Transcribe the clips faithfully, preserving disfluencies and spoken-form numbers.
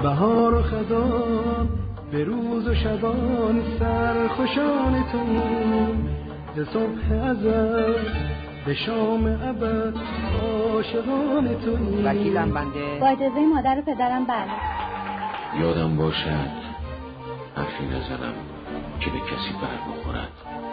بهار و خزان به روز و شبان سرخوشان تو، ز صبح ازل به شام ابد عاشقان تو. وکیلم بنده. با اجازه مادر و پدرم بله. یادم باشد حرفی نزنم که به کسی بر بخورد.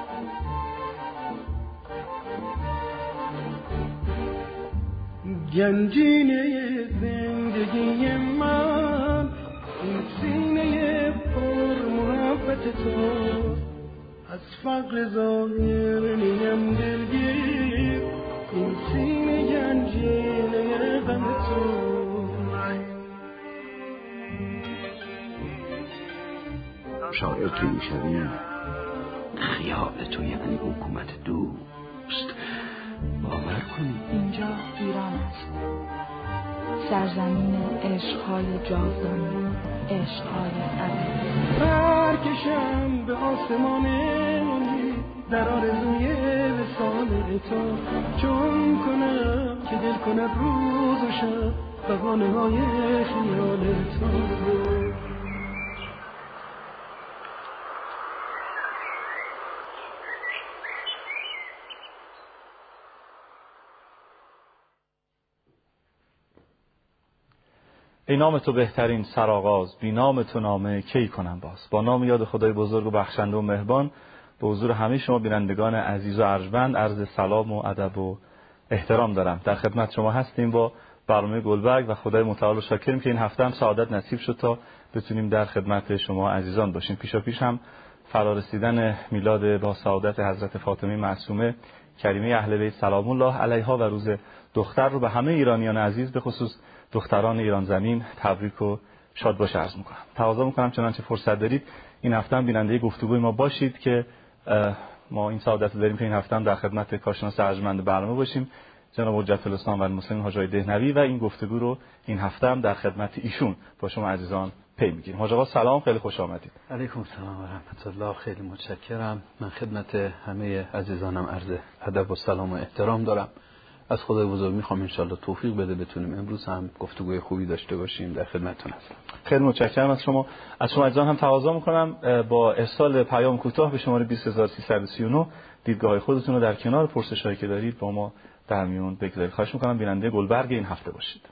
گنجینه زندگی من این سینه پر محبت تو، از فقر ظاهر نیم دلگیر این سینه گنجینه غم تو. شاعر که میشوی خیال تو یعنی حکومت دوست. باور کنی اینجا ایران است، سرزمین عشقهای جاودانه، عشقهای ابدی. برکشم به آسمان امید در آرزوی وصال تو، چون کنم که دل کند روز و شب بهانه های خیال تو. ای نام تو بهترین سرآغاز، بی نام تو نامه کی کنم باز. با نام یاد خدای بزرگ و بخشنده و مهربان به حضور همه شما بینندگان عزیز و ارجمند عرض سلام و ادب و احترام دارم. در خدمت شما هستیم با برنامه گلبرگ و خدای متعال شاکریم که این هفته هم سعادت نصیب شد تا بتونیم در خدمت شما عزیزان باشیم. پیشا پیش هم فرارسیدن میلاد با سعادت حضرت فاطمه معصومه کریمه اهل بیت سلام الله علیها و روز دختر رو به همه ایرانیان عزیز به خصوص دختران ایران زمین تبریک و شاد باش عرض میکنم. تقاضا میکنم چنانچه فرصت دارید این هفته هم بیننده گفتگوی ما باشید که ما این سعادت رو داریم که این هفته هم در خدمت کارشناس ارجمند برنامه باشیم جناب حجت الاسلام و المسلمین حاج آقای دهنوی و این گفتگو رو این هفته هم در خدمت ایشون با شما عزیزان پی میگیریم. حاج آقا سلام، خیلی خوش آمدید. علیکم السلام و رحمت الله. خیلی متشکرم. من خدمت همه عزیزانم عرض ادب و سلام و احترام دارم. از خدای بزرگ میخوام انشالله توفیق بده بتونیم امروز هم گفتگوی خوبی داشته باشیم. در خدمتتون هستم. خیلی متشکرم از شما. از شما عزیزان هم تقاضا میکنم با ارسال پیام کوتاه به شماره بیست هزار و سیصد و سی و نه دیدگاه خودتون رو در کنار پرسشایی که دارید با ما در میون بگذارید. خواهش میکنم بیننده گلبرگ این هفته باشید.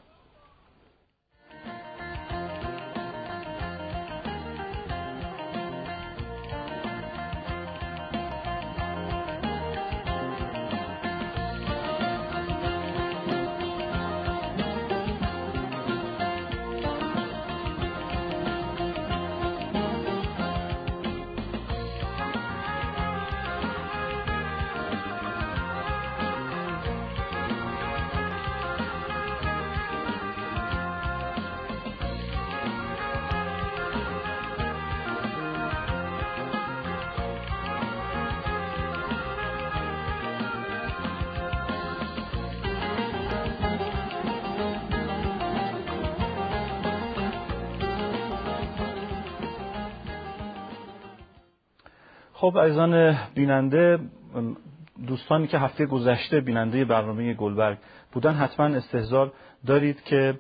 خب عزیزان بیننده، دوستانی که هفته گذشته بیننده برنامه گلبرگ بودن حتما استحضار دارید که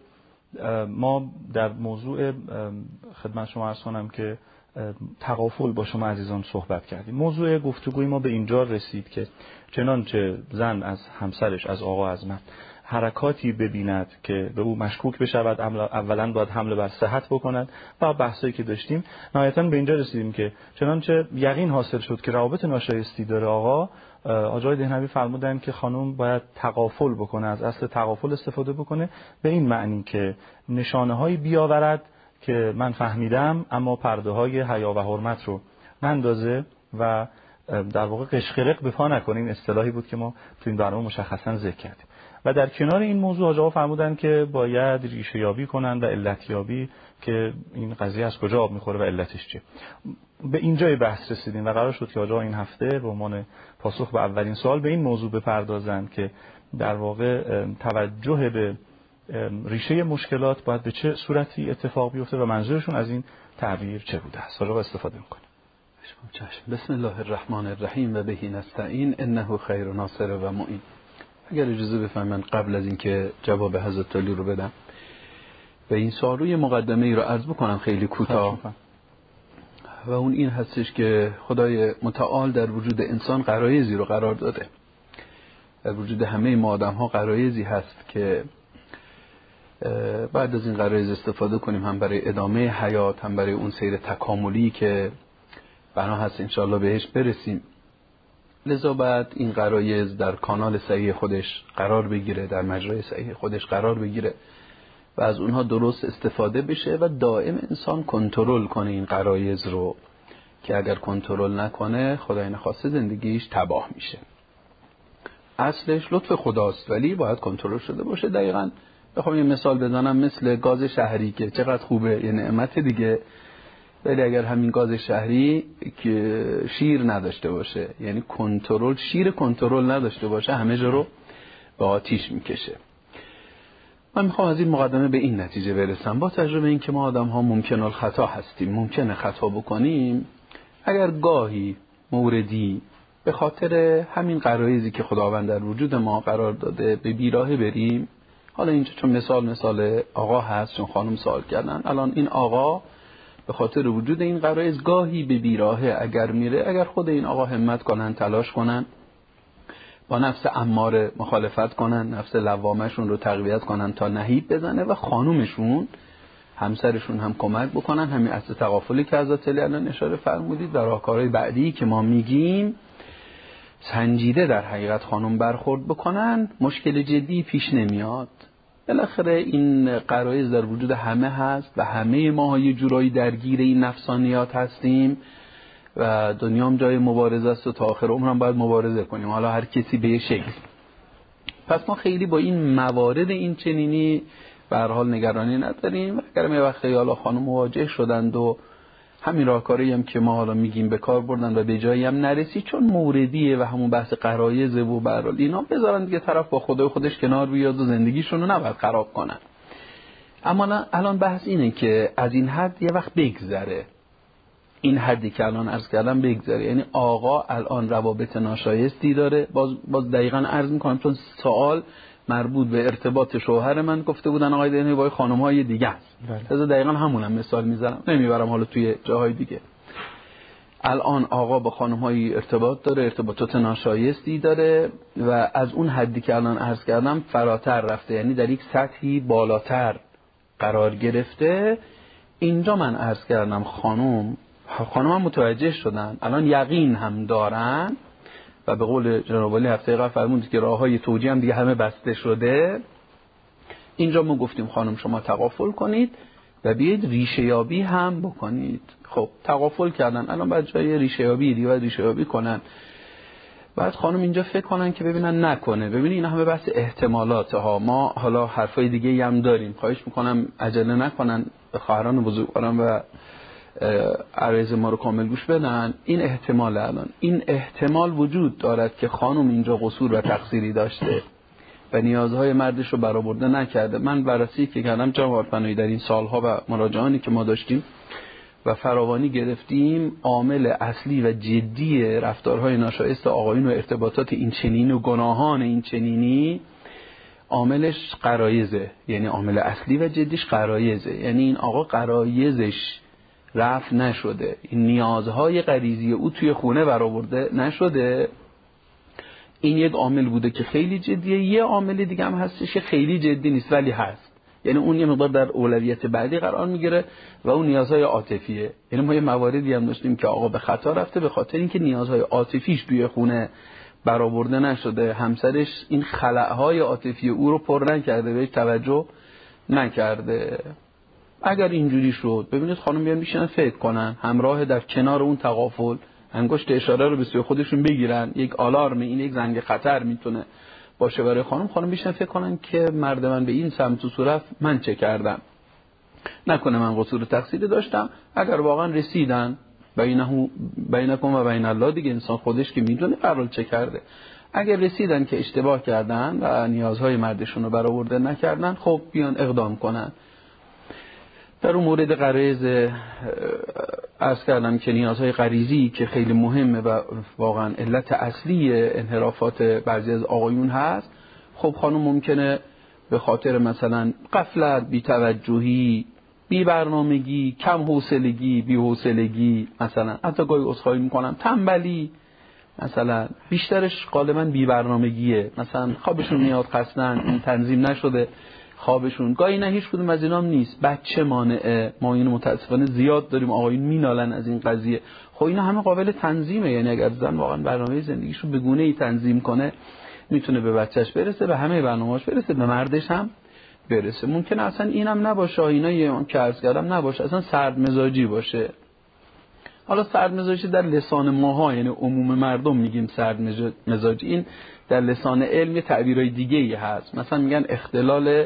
ما در موضوع خدمت شما عرض کنم که تغافل با شما عزیزان صحبت کردیم. موضوع گفتگوی ما به اینجا رسید که چنانچه زن از همسرش، از آقا از مرد حرکاتی ببیند که به او مشکوک بشود، اولا باید حمله بر صحت بکند و بحثایی که داشتیم نهایتاً به اینجا رسیدیم که چنانچه یقین حاصل شد که روابط ناشایستی داره آقا، آقای دهنوی فرمودن که خانم باید تغافل بکنه، از اصل تغافل استفاده بکنه به این معنی که نشانه‌هایی بیاورد که من فهمیدم اما پرده های حیا و حرمت رو نندازه و در واقع قشقرق به پا نکنه. این اصطلاحی بود که ما تو این برنامه مشخصا ذکر کردیم. و در کنار این موضوع آقا فرمودن که باید ریشه یابی کنن و علت یابی که این قضیه از کجا آب میخوره و علتش چیه. به اینجای بحث رسیدیم و قرار شد که آقا این هفته به عنوان پاسخ به اولین سوال به این موضوع بپردازن که در واقع توجه به ریشه مشکلات باید به چه صورتی اتفاق بیفته و منظورشون از این تعبیر چه بوده است. آقا استفاده میکنه. بسم الله الرحمن الرحیم و بهی نستعین انه خیر ناصر و معین. اگر اجازه بفرمایید قبل از اینکه جواب حضرت علی رو بدم، و این سوال رو یه مقدمه ای رو عرض بکنم خیلی کوتاه، و اون این هستش که خدای متعال در وجود انسان غرایزی رو قرار داده. در وجود همه ما آدم ها غرایزی هست که بعد از این غرایز استفاده کنیم، هم برای ادامه حیات، هم برای اون سیر تکاملی که بنا هست انشاءالله بهش برسیم. لذا بعد این غرایز در کانال صحیح خودش قرار بگیره، در مجرای صحیح خودش قرار بگیره و از اونها درست استفاده بشه و دائم انسان کنترل کنه این غرایز رو، که اگر کنترل نکنه خدای نخواسته زندگیش تباه میشه. اصلش لطف خداست ولی باید کنترل شده باشه. دقیقاً بخوام یه مثال بزنم، مثل گاز شهری که چقدر خوبه، یه نعمت دیگه، ولی اگر همین گاز شهری که شیر نداشته باشه، یعنی کنترل، شیر کنترل نداشته باشه، همه جا رو به آتیش میکشه. من میخوام از این مقدمه به این نتیجه برسم، با تجربه این که ما آدم ها ممکن الخطا هستیم، ممکنه خطا بکنیم. اگر گاهی موردی به خاطر همین غرایزی که خداوند در وجود ما قرار داده به بیراهه بریم، حالا اینجا چون مثال مثال آقا هست، چون خانم سوال کردن، الان این آقا به خاطر وجود این غرایز گاهی به بیراهه اگر میره، اگر خود این آقا همت کنن، تلاش کنن، با نفس اماره مخالفت کنن، نفس لوامشون رو تقویت کنن تا نهیب بزنه و خانومشون، همسرشون هم کمک بکنن، همین اصل تغافلی که حضرت علی الان اشاره فرمودید و راهکارهای بعدی که ما میگیم سنجیده در حقیقت خانم برخورد بکنن، مشکل جدی پیش نمیاد. بالاخره این غرایز در وجود همه هست و همه ما یه جورایی درگیر این نفسانیات هستیم و دنیام جای مبارزه است و تا آخر عمرم باید مبارزه کنیم، حالا هر کسی به یه شکل. پس ما خیلی با این موارد این چنینی به هر حال نگرانی نداریم. اگر یه وقتی حالا خانم مواجه شدند و همین راهکاری هم که ما حالا میگیم به کار بردن و به جایی هم نرسی، چون موردیه و همون بحث غرایز و به هر حال اینا، بذارن دیگه طرف با خدای خودش کنار بیاد و زندگیشون رو نباید خراب کنن. اما الان بحث اینه که از این حد یه وقت بگذره، این حدی که الان عرض کردم بگذره. یعنی آقا الان روابط ناشایستی داره، باز باز دقیقاً عرض میکنم چون سوال مربوط به ارتباط شوهر من گفته بودن آقای دینی با خانم‌های دیگه است. لذا دقیقاً همونم مثال میزنم، نمیبرم حالا توی جاهای دیگه. الان آقا با خانم‌های ارتباط داره، ارتباطات ناشایستی داره و از اون حدی که الان عرض کردم فراتر رفته، یعنی در یک سطحی بالاتر قرار گرفته. اینجا من عرض کردم خانم خانم هم متوجه شدن، الان یقین هم دارن و به قول جناب علی هفته قبل فرمودید که راههای توجیه هم دیگه همه بسته شده. اینجا ما گفتیم خانم شما تغافل کنید و بیاید ریشه یابی هم بکنید. خب تغافل کردن، الان بعد جای ریشه یابی دیگه باید ریشه یابی کنن. بعد خانم اینجا فکر کنن که ببینن نکنه. ببینید این همه بحث احتمالات ها، ما حالا حرفای دیگه هم داریم، خواهش میکنم عجله نکنن، به خواهران بزرگوارم و عرض ما رو کامل گوش بدن. این احتمال الان این احتمال وجود دارد که خانم اینجا قصور و تقصیری داشته و نیازهای مردش رو برآورده نکرده. من بررسی که کردم جناب فنایی در این سالها و مراجعانی که ما داشتیم و فراوانی گرفتیم، عامل اصلی و جدی رفتارهای ناشایست آقایون و ارتباطات این چنینی و گناهان این چنینی عاملش غرایزه، یعنی عامل اصلی و جدیش غرایزه. یعنی این آقا غرایزش رفع نشده، این نیازهای غریزی او توی خونه برآورده نشده. این یک عامل بوده که خیلی جدیه. یه عامل دیگه هم هستش که خیلی جدی نیست ولی هست، یعنی اون یه مقدار در اولویت بعدی قرار میگیره و اون نیازهای عاطفیه. یعنی ما یه مواردی هم داشتیم که آقا به خطا رفته به خاطر اینکه نیازهای عاطفیش توی خونه برآورده نشده، همسرش این خلأهای عاطفی او رو پر نکرده، بهش توجه نکرده. اگر اینجوری شد ببینید خانم بیان میشن فکر کنن، همراه در کنار اون تغافل انگشت اشاره رو به سوی خودشون بگیرن، یک آلارم، این یک زنگ خطر میتونه باشه برای خانم. خانم بیشتر فکر کنن که مرد من به این سمت و صورت من چه کردم، نکنه من قصور تقصیری داشتم. اگر واقعا رسیدن بینه بینکم و بین الله، دیگه انسان خودش که میدونه قرار چه کرده. اگر رسیدن که اشتباه کردن و نیازهای مردشون رو برآورده نکردن، خب بیان اقدام کنن. در اون مورد غرایز عرض کردم که نیازهای غریزی که خیلی مهمه و واقعا علت اصلی انحرافات بعضی از آقایون هست. خب خانم ممکنه به خاطر مثلا غفلت، بی‌توجهی، بی برنامگی، کم حوصلگی، بی حوصلگی، مثلا حتی گاهی عذرخواهی میکنم تنبلی، مثلا بیشترش غالبا بی برنامگیه، مثلا خوابشون میاد خستن، تنظیم نشده خوابشون، گاهی نه هیچ کدوم از اینام نیست، بچه مانعه، ما اینو متاسفانه زیاد داریم، آقایون مینالن از این قضیه. خب اینا همه قابل تنظیمه، یعنی اگر زن واقعا برنامه زندگیشو به گونه‌ای تنظیم کنه میتونه به بچهش برسه، به همه برنامه‌اش برسه، به مردش هم برسه. ممکنه اصلا اینم نباشه، اینا که عرض کردم نباشه، اصلا سرد مزاجی باشه. حالا سرد مزاجی در لسان ماها، یعنی عموم مردم میگیم سرد مزاجی، این در لسان علم تعبیرای دیگه ای هست، مثلا میگن اختلال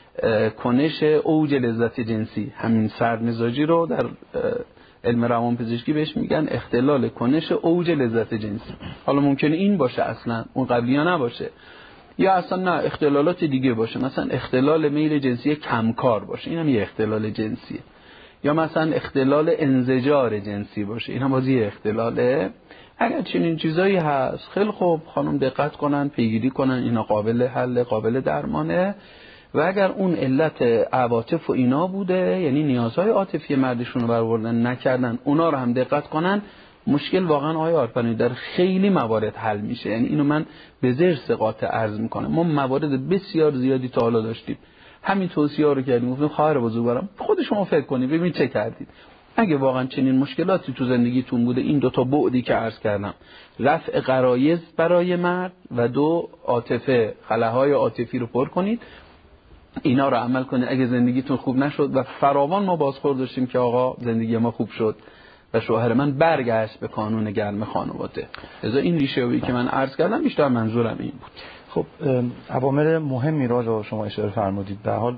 کنش اوج لذت جنسی، همین سرد مزاجی رو در علم روانپزشکی بهش میگن اختلال کنش اوج لذت جنسی. حالا ممکنه این باشه اصلا، اون قبلی ها نباشه، یا اصلا نه اختلالات دیگه باشه، مثلا اختلال میل جنسی کمکار باشه، این هم یه اختلال جنسیه، یا مثلا اختلال انزجار جنسی باشه، این هم بازی اختلاله. اگر چنین چیزایی هست خیلی خوب، خانم دقت کنن، پیگیری کنن، اینا قابل حل، قابل درمانه. و اگر اون علت عواطف و اینا بوده، یعنی نیازهای عاطفی مردشون رو برآوردن نکردن، اونا رو هم دقت کنن، مشکل واقعا آقای آرپنایی در خیلی موارد حل میشه. یعنی اینو من به زیر ثقات عرض میکنم، ما موارد بسیار زیادی تا حالا داشتیم، همین توصیه ها رو کردیم، گفتیم خواهر بزرگوارم خود شما فکر کنید ببینید چه کردید. اگه واقعا چنین مشکلاتی تو زندگیتون بوده، این دو تا بعدی که عرض کردم، رفع غرایز برای مرد و دو عاطفه، خلاهای عاطفی رو پر کنید، اینا رو عمل کنید. اگه زندگیتون خوب نشد، و فراوان ما بازخورد داشتیم که آقا زندگی ما خوب شد و شوهر من برگشت به قانون گرم خانواده. لذا این ریشه‌ای که من عرض کردم بیشتر منظورم این بود. خب عوامل مهمی را شما اشاره فرمودید. به حال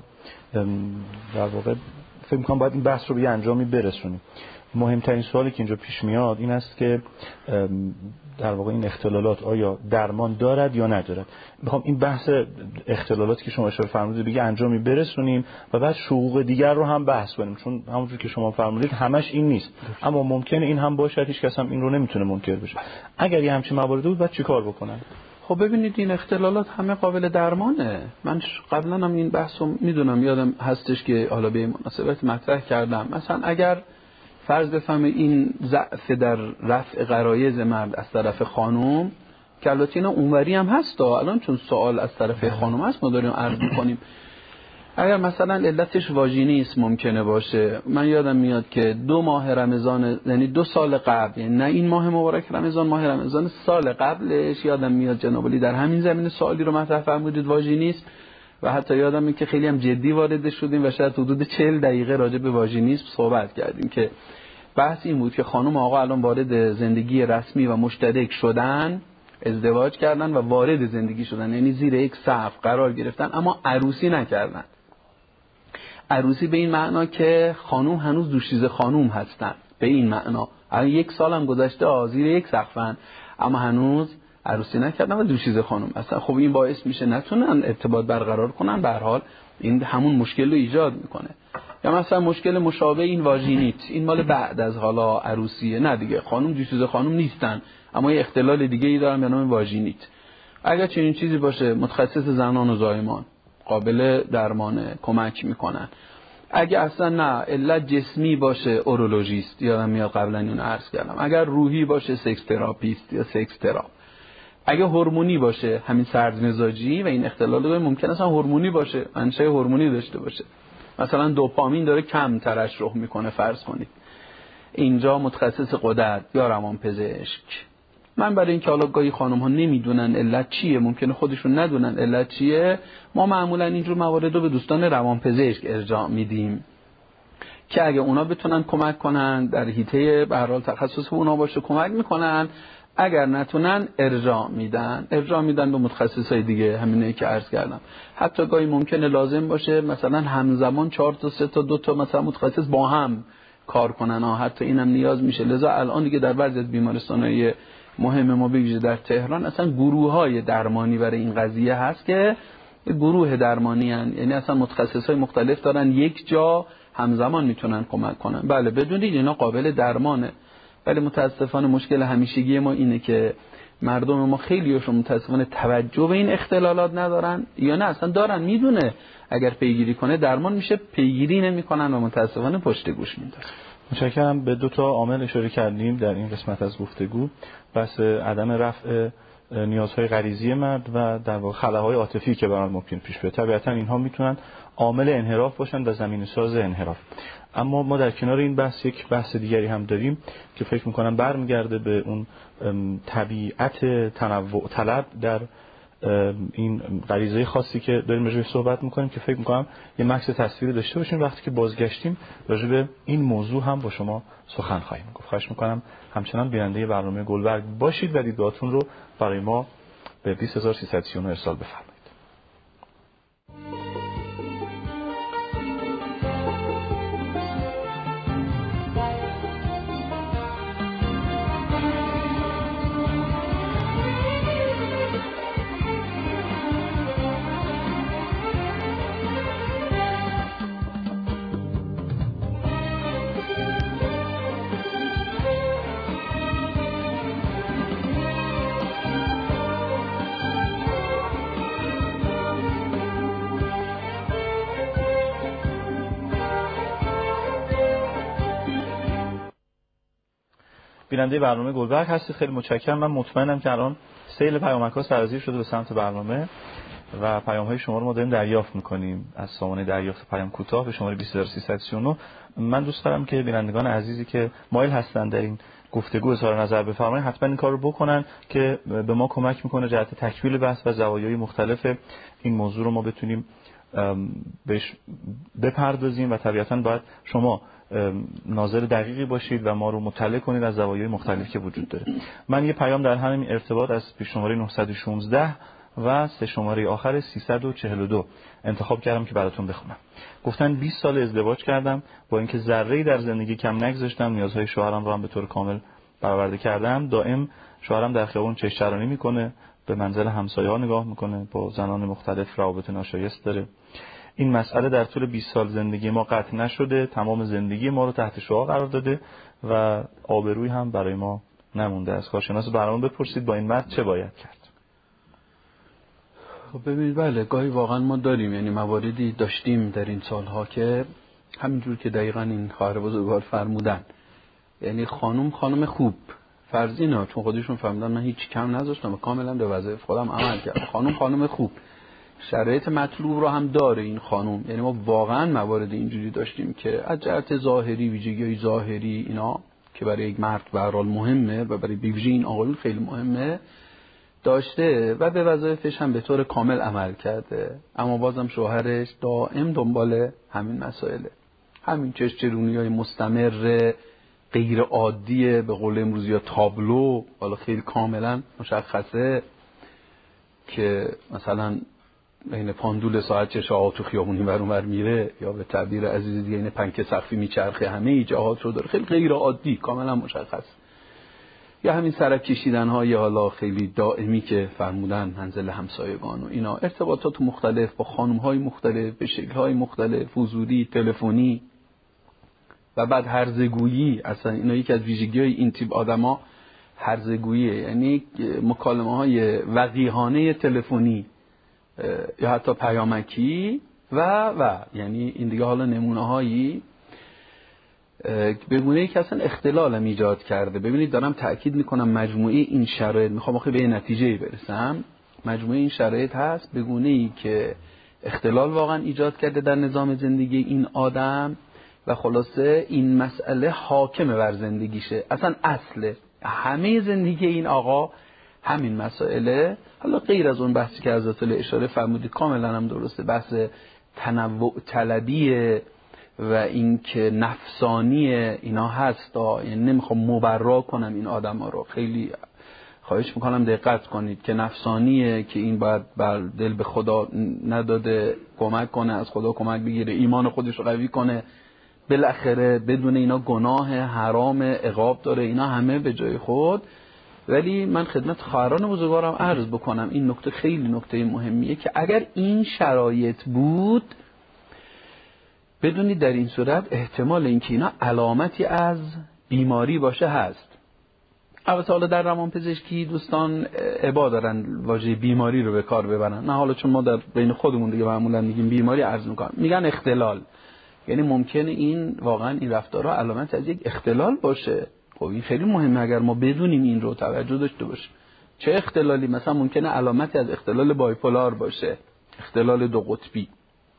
در واقع فکر می‌کنم باید این بحث رو به یه انجامی برسونیم. مهمترین سوالی که اینجا پیش میاد این است که در واقع این اختلالات آیا درمان دارد یا ندارد. میخوام این بحث اختلالاتی که شما اشاره فرمودید به یه انجامی برسونیم و بعد شقوق دیگر رو هم بحث کنیم، چون همونجوری که شما فرمودید همش این نیست، اما ممکنه این هم باشه، هیچ کس هم این رو نمیتونه منکر بشه. اگر یه همچین مواردی بود بعد چیکار بکنن؟ خب ببینید این اختلالات همه قابل درمانه. من قبلا هم این بحثو میدونم، یادم هستش که حالا به مناسبت مطرح کردم. مثلا اگر فرض بفهمه این ضعف در رفع غرایز مرد از طرف خانم، که البته اینا اونوری هم هست الان، چون سوال از طرف خانم هست ما داریم عرض میکنیم. اگر مثلا علتش واژینیسم ممکنه باشه. من یادم میاد که دو ماه رمضان، یعنی دو سال قبل، یعنی نه این ماه مبارک رمضان، ماه رمضان سال قبلش، یادم میاد جناب علی در همین زمینه سوالی رو مطرح فرمودید واژینیسم، و حتی یادم میاد که خیلی هم جدی وارد شدیم و شاید حدود چهل دقیقه راجع به واژینیسم صحبت کردیم، که بحث این بود که خانم و آقا الان وارد زندگی رسمی و مشترک شدن، ازدواج کردن و وارد زندگی شدن، یعنی زیر یک سقف قرار گرفتن، اما عروسی نکردن. عروسی به این معنا که خانم هنوز دوشیزه خانم هستن، به این معنا الان یک سال هم گذشته زیر یک سقفن، اما هنوز عروسی نکردن و دوشیزه خانم هستن. خب این باعث میشه نتونن ارتباط برقرار کنن، به هر حال این همون مشکل رو ایجاد میکنه. یا مثلا مشکل مشابه این واژینیت، این مال بعد از حالا عروسیه، نه دیگه خانم دوشیزه خانم نیستن، اما یه اختلال دیگه ای دارن به نام واژینیت. اگر چنین چیزی باشه، متخصص زنان و زایمان قابل درمانه، کمک میکنن. اگه اصلا نه علت جسمی باشه، اورولوژیست، یادم میاد قبلا اینو عرض کردم. اگر روحی باشه، سکس تراپیست یا سکس تراپ. اگه هورمونی باشه، همین سرد مزاجی و این اختلالات ممکن اصلا هورمونی باشه، منشأ هورمونی داشته باشه، مثلا دوپامین داره کم ترشح میکنه فرض کنید، اینجا متخصص غدد یا روانپزشک. من برای اینکه حالا گاهی خانم ها نمیدونن علت چیه، ممکنه خودشون ندونن علت چیه، ما معمولا اینجور موارد رو به دوستان روانپزشک ارجاع میدیم که اگه اونا بتونن کمک کنن، در حیطه به هر حال تخصص اونا باشه کمک میکنن، اگر نتونن ارجاع میدن ارجاع میدن به متخصصای دیگه، همینه که عرض کردم. حتی گاهی ممکنه لازم باشه مثلا همزمان چهار تا سه تا دو تا مثلا متخصص با هم کار کنن ها، حتی اینم نیاز میشه. لذا الان دیگه در بعضی از بیمارستان‌های مهم ما بگیشه در تهران اصلا گروه‌های درمانی برای این قضیه هست که گروه درمانی هن. یعنی اصلا متخصصای مختلف دارن یک جا همزمان میتونن کمک کنن. بله بدونید اینا قابل درمانه، ولی متاسفانه مشکل همیشگی ما اینه که مردم ما خیلیشون متاسفانه توجه به این اختلالات ندارن، یا نه اصلا دارن، میدونه اگر پیگیری کنه درمان میشه، پیگیری نمیکنن و متاسفانه پشت گوش میندازن. متشکرم. به دو تا عامل اشاره کردیم در این قسمت از گفتگو، بحث عدم رفع نیازهای غریزی مرد و در واقع خلاهای عاطفی که برای ممکن پیش بیاد. طبیعتا اینها میتونن عامل انحراف باشن و زمینه ساز انحراف. اما ما در کنار این بحث یک بحث دیگری هم داریم که فکر میکنم برمیگرده به اون طبیعت تنوع طلب در این غریزه خاصی که داریم راجع بهش صحبت میکنیم، که فکر میکنم یه مکس تصویری داشته باشیم وقتی که بازگشتیم راجع به این موضوع هم با شما سخن خواهیم گفت. خواهش میکنم همچنان بیننده برنامه گلبرگ باشید و دیدگاهتون رو برای ما به بیست هزار و سیصد و سی و نه ارسال بفرمایید. بیننده برنامه گلبرگ هستید، خیلی متشکرم. من مطمئنم که الان سیل پیامک‌ها سرازیر شده به سمت برنامه و پیام‌های شما رو ما داریم دریافت می‌کنیم از سامانه دریافت پیام کوتاه به شماره بیست هزار و سیصد و سی و نه. من دوست دارم که بینندگان عزیزی که مایل هستن در این گفتگو اظهار نظر بفرمایید حتما این کار رو بکنن که به ما کمک می‌کنه جهت تکمیل بحث و زوایای مختلف این موضوع رو ما بتونیم بهش بپردازیم و طبیعتاً باید شما ناظر دقیقی باشید و ما رو مطلع کنید از زوایای مختلفی که وجود داره. من یه پیام در همین ارتباط از پیش شماره نهصد و شانزده و سه شماره آخر سیصد و چهل و دو انتخاب کردم که براتون بخونم. گفتن بیست سال ازدواج کردم، با اینکه ذره‌ای در زندگی کم نگذاشتم، نیازهای شوهرم رو هم به طور کامل برآورده کردم. دائم شوهرم در خیابون چش‌چرانی میکنه، به منزل همسایه‌ها نگاه میکنه، با زنان مختلف روابط ناشایست داره. این مسئله در طول بیست سال زندگی ما قطع نشده، تمام زندگی ما رو تحت شعاع قرار داده و آبرویی هم برای ما نمونده. از کارشناس برنامه بپرسید با این مرد چه باید کرد. خب ببینید، بله گاهی واقعا ما داریم، یعنی مواردی داشتیم در این سالها که همینجور که دقیقاً این خواهر بزرگوار فرمودن، یعنی خانم خانم خوب فرضینا، چون خودشون فهمیدن من هیچ کم نذاشتم و کاملا به وظایف خودم عمل کردم، خانم خانم خوب شرایط مطلوب رو هم داره این خانم. یعنی ما واقعا موارد اینجوری داشتیم که از جهت ظاهری، ویژگی‌های ظاهری اینا که برای یک مرد به هر حال مهمه و برای ویژگی این آقایون خیلی مهمه داشته و به وظایفش هم به طور کامل عمل کرده، اما بازم شوهرش دائم دنبال همین مسائله، همین چشچرونی‌های مستمر غیر عادیه، به قول امروزی یا تابلو، حالا خیلی کاملا مشخصه که مثلا این پاندول ساعت چه شاه تو خیابونی بر اونور میره، یا به تعبیر عزیز دیگه این پنکه سقفی میچرخه، همه ای جهات رو داره، خیلی غیر عادی، کاملا مشخص. یا همین سرک کشیدن های حالا خیلی دائمی که فرمودن منزل همسایگان و اینا، ارتباطات مختلف با خانم های مختلف به شکل های مختلف، حضوری، تلفنی و بعد هرزگویی. اصلا اینا یکی از ویژگی های این تیپ آدما هرزگوییه، یعنی مکالمه های وقیحانه تلفنی یا حتی پیامکی و و یعنی این دیگه حالا نمونه هایی به گونه‌ای که اصلا اختلال هم ایجاد کرده. ببینید دارم تأکید میکنم مجموعه این شرایط، میخوام آخه به نتیجه برسم، مجموعه این شرایط هست به گونه‌ای که اختلال واقعا ایجاد کرده در نظام زندگی این آدم و خلاصه این مسئله حاکم بر زندگیشه، اصلا اصله همه زندگی این آقا همین مسائله. حالا غیر از اون بحثی که از اطلاع اشاره فرمودید کاملا هم درسته، بحث تنوع طلبیه و اینکه نفسانی اینا هست، یعنی نمیخوام مبرا کنم این آدما رو، خیلی خواهش میکنم دقت کنید که نفسانیه که این باید بر دل به خدا نداده کمک کنه، از خدا کمک بگیره، ایمان خودش رو قوی کنه، بالاخره بدون اینا گناه حرام عقاب داره، اینا همه به جای خود. ولی من خدمت خواهران بزرگوارم عرض بکنم این نکته خیلی نکته مهمیه که اگر این شرایط بود بدونید در این صورت احتمال اینکه اینا علامتی از بیماری باشه هست. البته حالا در روانپزشکی دوستان ابا دارن واژه بیماری رو به کار ببرن. نه حالا چون ما در بین خودمون دیگه معمولا میگیم بیماری عرض میکنن، میگن اختلال. یعنی ممکنه این واقعا این رفتارها علامت از یک اختلال باشه. خب این خیلی مهمه اگر ما بدونیم این رو توجه داشته باشیم. چه اختلالی؟ مثلا ممکنه علامتی از اختلال بایپولار باشه، اختلال دو قطبی،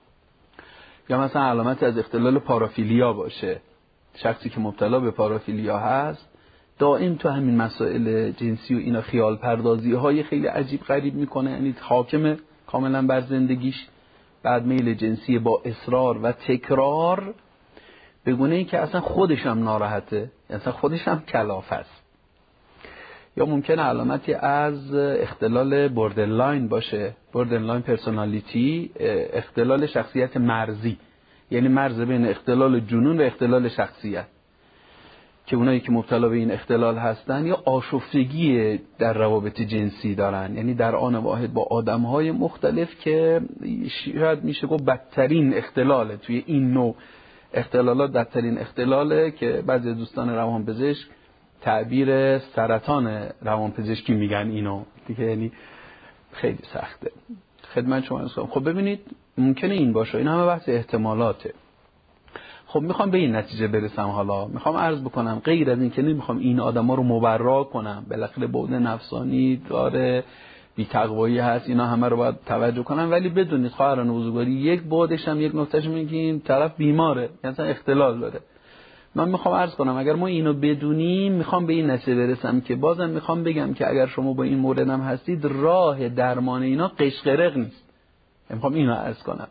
یا مثلا علامتی از اختلال پارافیلیا باشه. شخصی که مبتلا به پارافیلیا هست دائم تو همین مسائل جنسی و اینا خیال پردازی های خیلی عجیب غریب میکنه، یعنی حاکم کاملا بر زندگیش، بعد میل جنسی با اصرار و تکرار، به گونه ای که اصلا خودش هم ناراحته، اصلا خودش هم کلافه است. یا ممکنه علامتی از اختلال بوردرلاین باشه، بوردرلاین پرسونالیتی، اختلال شخصیت مرزی، یعنی مرز بین اختلال جنون و اختلال شخصیت، که اونایی که مبتلا به این اختلال هستن یا آشفتگی در روابط جنسی دارن، یعنی در آن واحد با آدم‌های مختلف، که شاید میشه گفت بدترین اختلاله توی این نوع اختلالات. بدترین اختلاله که بعضی دوستان روانپزشک تعبیر سرطان روانپزشکی میگن اینو دیگه، یعنی خیلی سخته. خدمت شما هستم. خب ببینید ممکنه این باشه، این همه بحث احتمالاته. خب میخوام به این نتیجه برسم. حالا میخوام عرض بکنم غیر از این که نمیخوام این آدما رو مبرا کنم، بالاخره بعد نفسانی داره، بی تقوایی هست، اینا همه رو باید توجه کنم، ولی بدونید خواهران بزرگواری یک بعدش هم یک نکتهش اینه که این طرف بیماره، یعنی اصلا اختلال داره. من میخوام عرض کنم اگر ما اینو بدونیم، میخوام به این نتیجه برسم که بازم میخوام بگم که اگر شما با این مورد هم هستید، راه درمان اینا قشقرق نیست. میخوام اینو عرض کنم،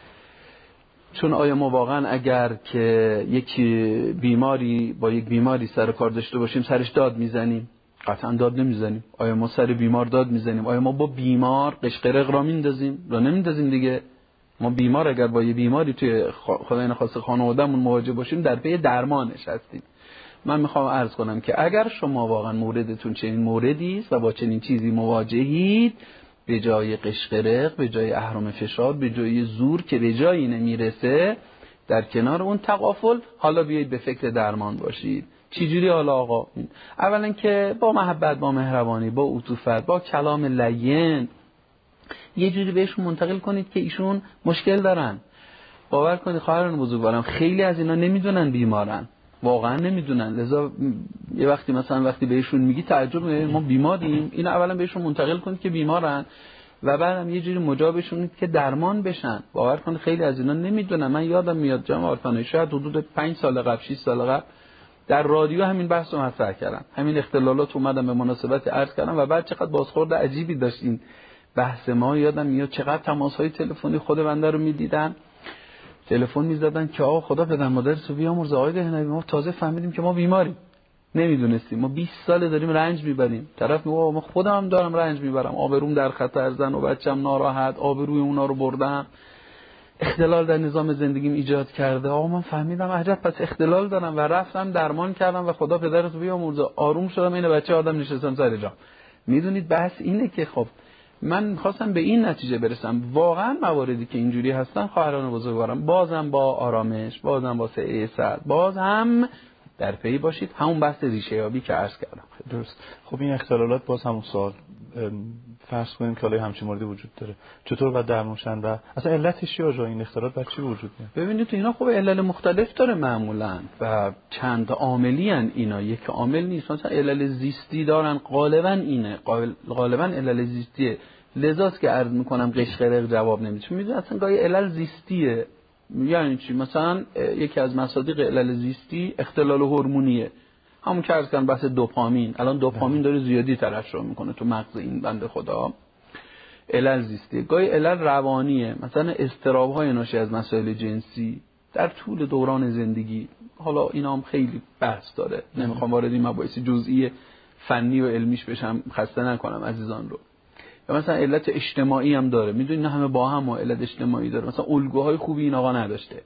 چون آیا ما واقعا اگر که یک بیماری با یک بیماری سر کار داشته باشیم سرش داد میزنیم؟ قطعا داد نمیزنیم. آیا ما سر بیمار داد میزنیم؟ آیا ما با بیمار قشقرق را میندازیم؟ را نمیندازیم دیگه. ما بیمار اگر با یه بیماری توی خدای نخواسته خانوادهمون مواجه باشیم، در پی درمانش هستیم. من میخوام عرض کنم که اگر شما واقعا موردتون چنین موردی است و با چنین چیزی مواجهید، به جای قشقرق، به جای اهرم فشار، به جای زور که به جایی نمیرسه، در کنار اون تغافل حالا بیایید به فکر درمان باشید. چجوری حالا آقا؟ اولا که با محبت، با مهربانی، با عطوفت، با کلام لین یه جوری بهشون منتقل کنید که ایشون مشکل دارن. باور کنید خواهران بزرگوارم خیلی از اینا نمیدونن بیمارن، واقعا نمیدونن. لذا یه وقتی مثلا وقتی بهشون میگی تعجب ما بیماریم، اینا اولا بهشون منتقل کنید که بیمارن و بعدم یه جوری مجابشون که درمان بشن. باور کنید خیلی از اینا نمیدونن. من یادم میاد جمع عرفانه شاید حدود پنج سال قبل، شش سال قبل در رادیو همین بحث رو مطرح کردم، همین اختلالات اومدم به مناسبت عرض کردم و بعد چقدر بازخورد عجیبی داشت این بحث ما. یادم میاد چقدر تماس‌های تلفنی خود بنده رو میدیدن، تلفن میزدن که آقا خدا پدر مادرت رو بیامرزه، آقای دهنوی ما تازه فهمیدیم که ما بیماریم، نمیدونستیم، ما بیست ساله داریم رنج میبریم. طرف میگه ما خودم هم دارم رنج میبرم، آبروم در خطر، زن و بچم ناراحت، آبروی اونا رو بردم، اختلال در نظام زندگیم ایجاد کرده. آقا من فهمیدم عجب پس اختلال دارم و رفتم درمان کردم و خدا پدرت رو بیامرزه، آروم شدم، این بچه آدم نشستم سر جام. میدونید بحث اینه که خب من می‌خواستم به این نتیجه برسم، واقعا مواردی که اینجوری هستن خواهران بزرگوارم، بازم با آرامش، بازم با سعی صد، باز هم در پی باشید همون بحث ریشه یابی که عرض کردم. درست. خب این اختلالات باز همون سوال، فرض کنیم که حالا همچین موردی وجود داره، چطور باید درمان شن و اصلا علتش چیه؟ آجا این اختلالات بر چی وجود میاد؟ ببینید تو اینا خب علل مختلف داره معمولا و چند عاملی ان اینا، یک عامل نیست. مثلا علل زیستی دارن، غالبا اینه، غالبا علل زیستیه. لذاست که عرض میکنم قشقرق جواب نمیده، چون میدونی اصلا گاهی علل زیستیه. یعنی چی؟ مثلا یکی از مصادیق علل زیستی اختلال هورمونیه، همون که عرض کردم بحث دوپامین. الان دوپامین داره زیادی ترشح میکنه تو مغز این بنده خدا، علل زیستی. گاهی علل روانیه، مثلا اضطراب‌های ناشی از مسائل جنسی در طول دوران زندگی. حالا اینا هم خیلی بحث داره، نمیخوام وارد این مباحث جزئی فنی و علمیش بشم، خسته نکنم عزیزان رو. یا مثلا علت اجتماعی هم داره، میدونین همه با هم علت اجتماعی داره، مثلا الگوهای خوبی این آقا نداشته،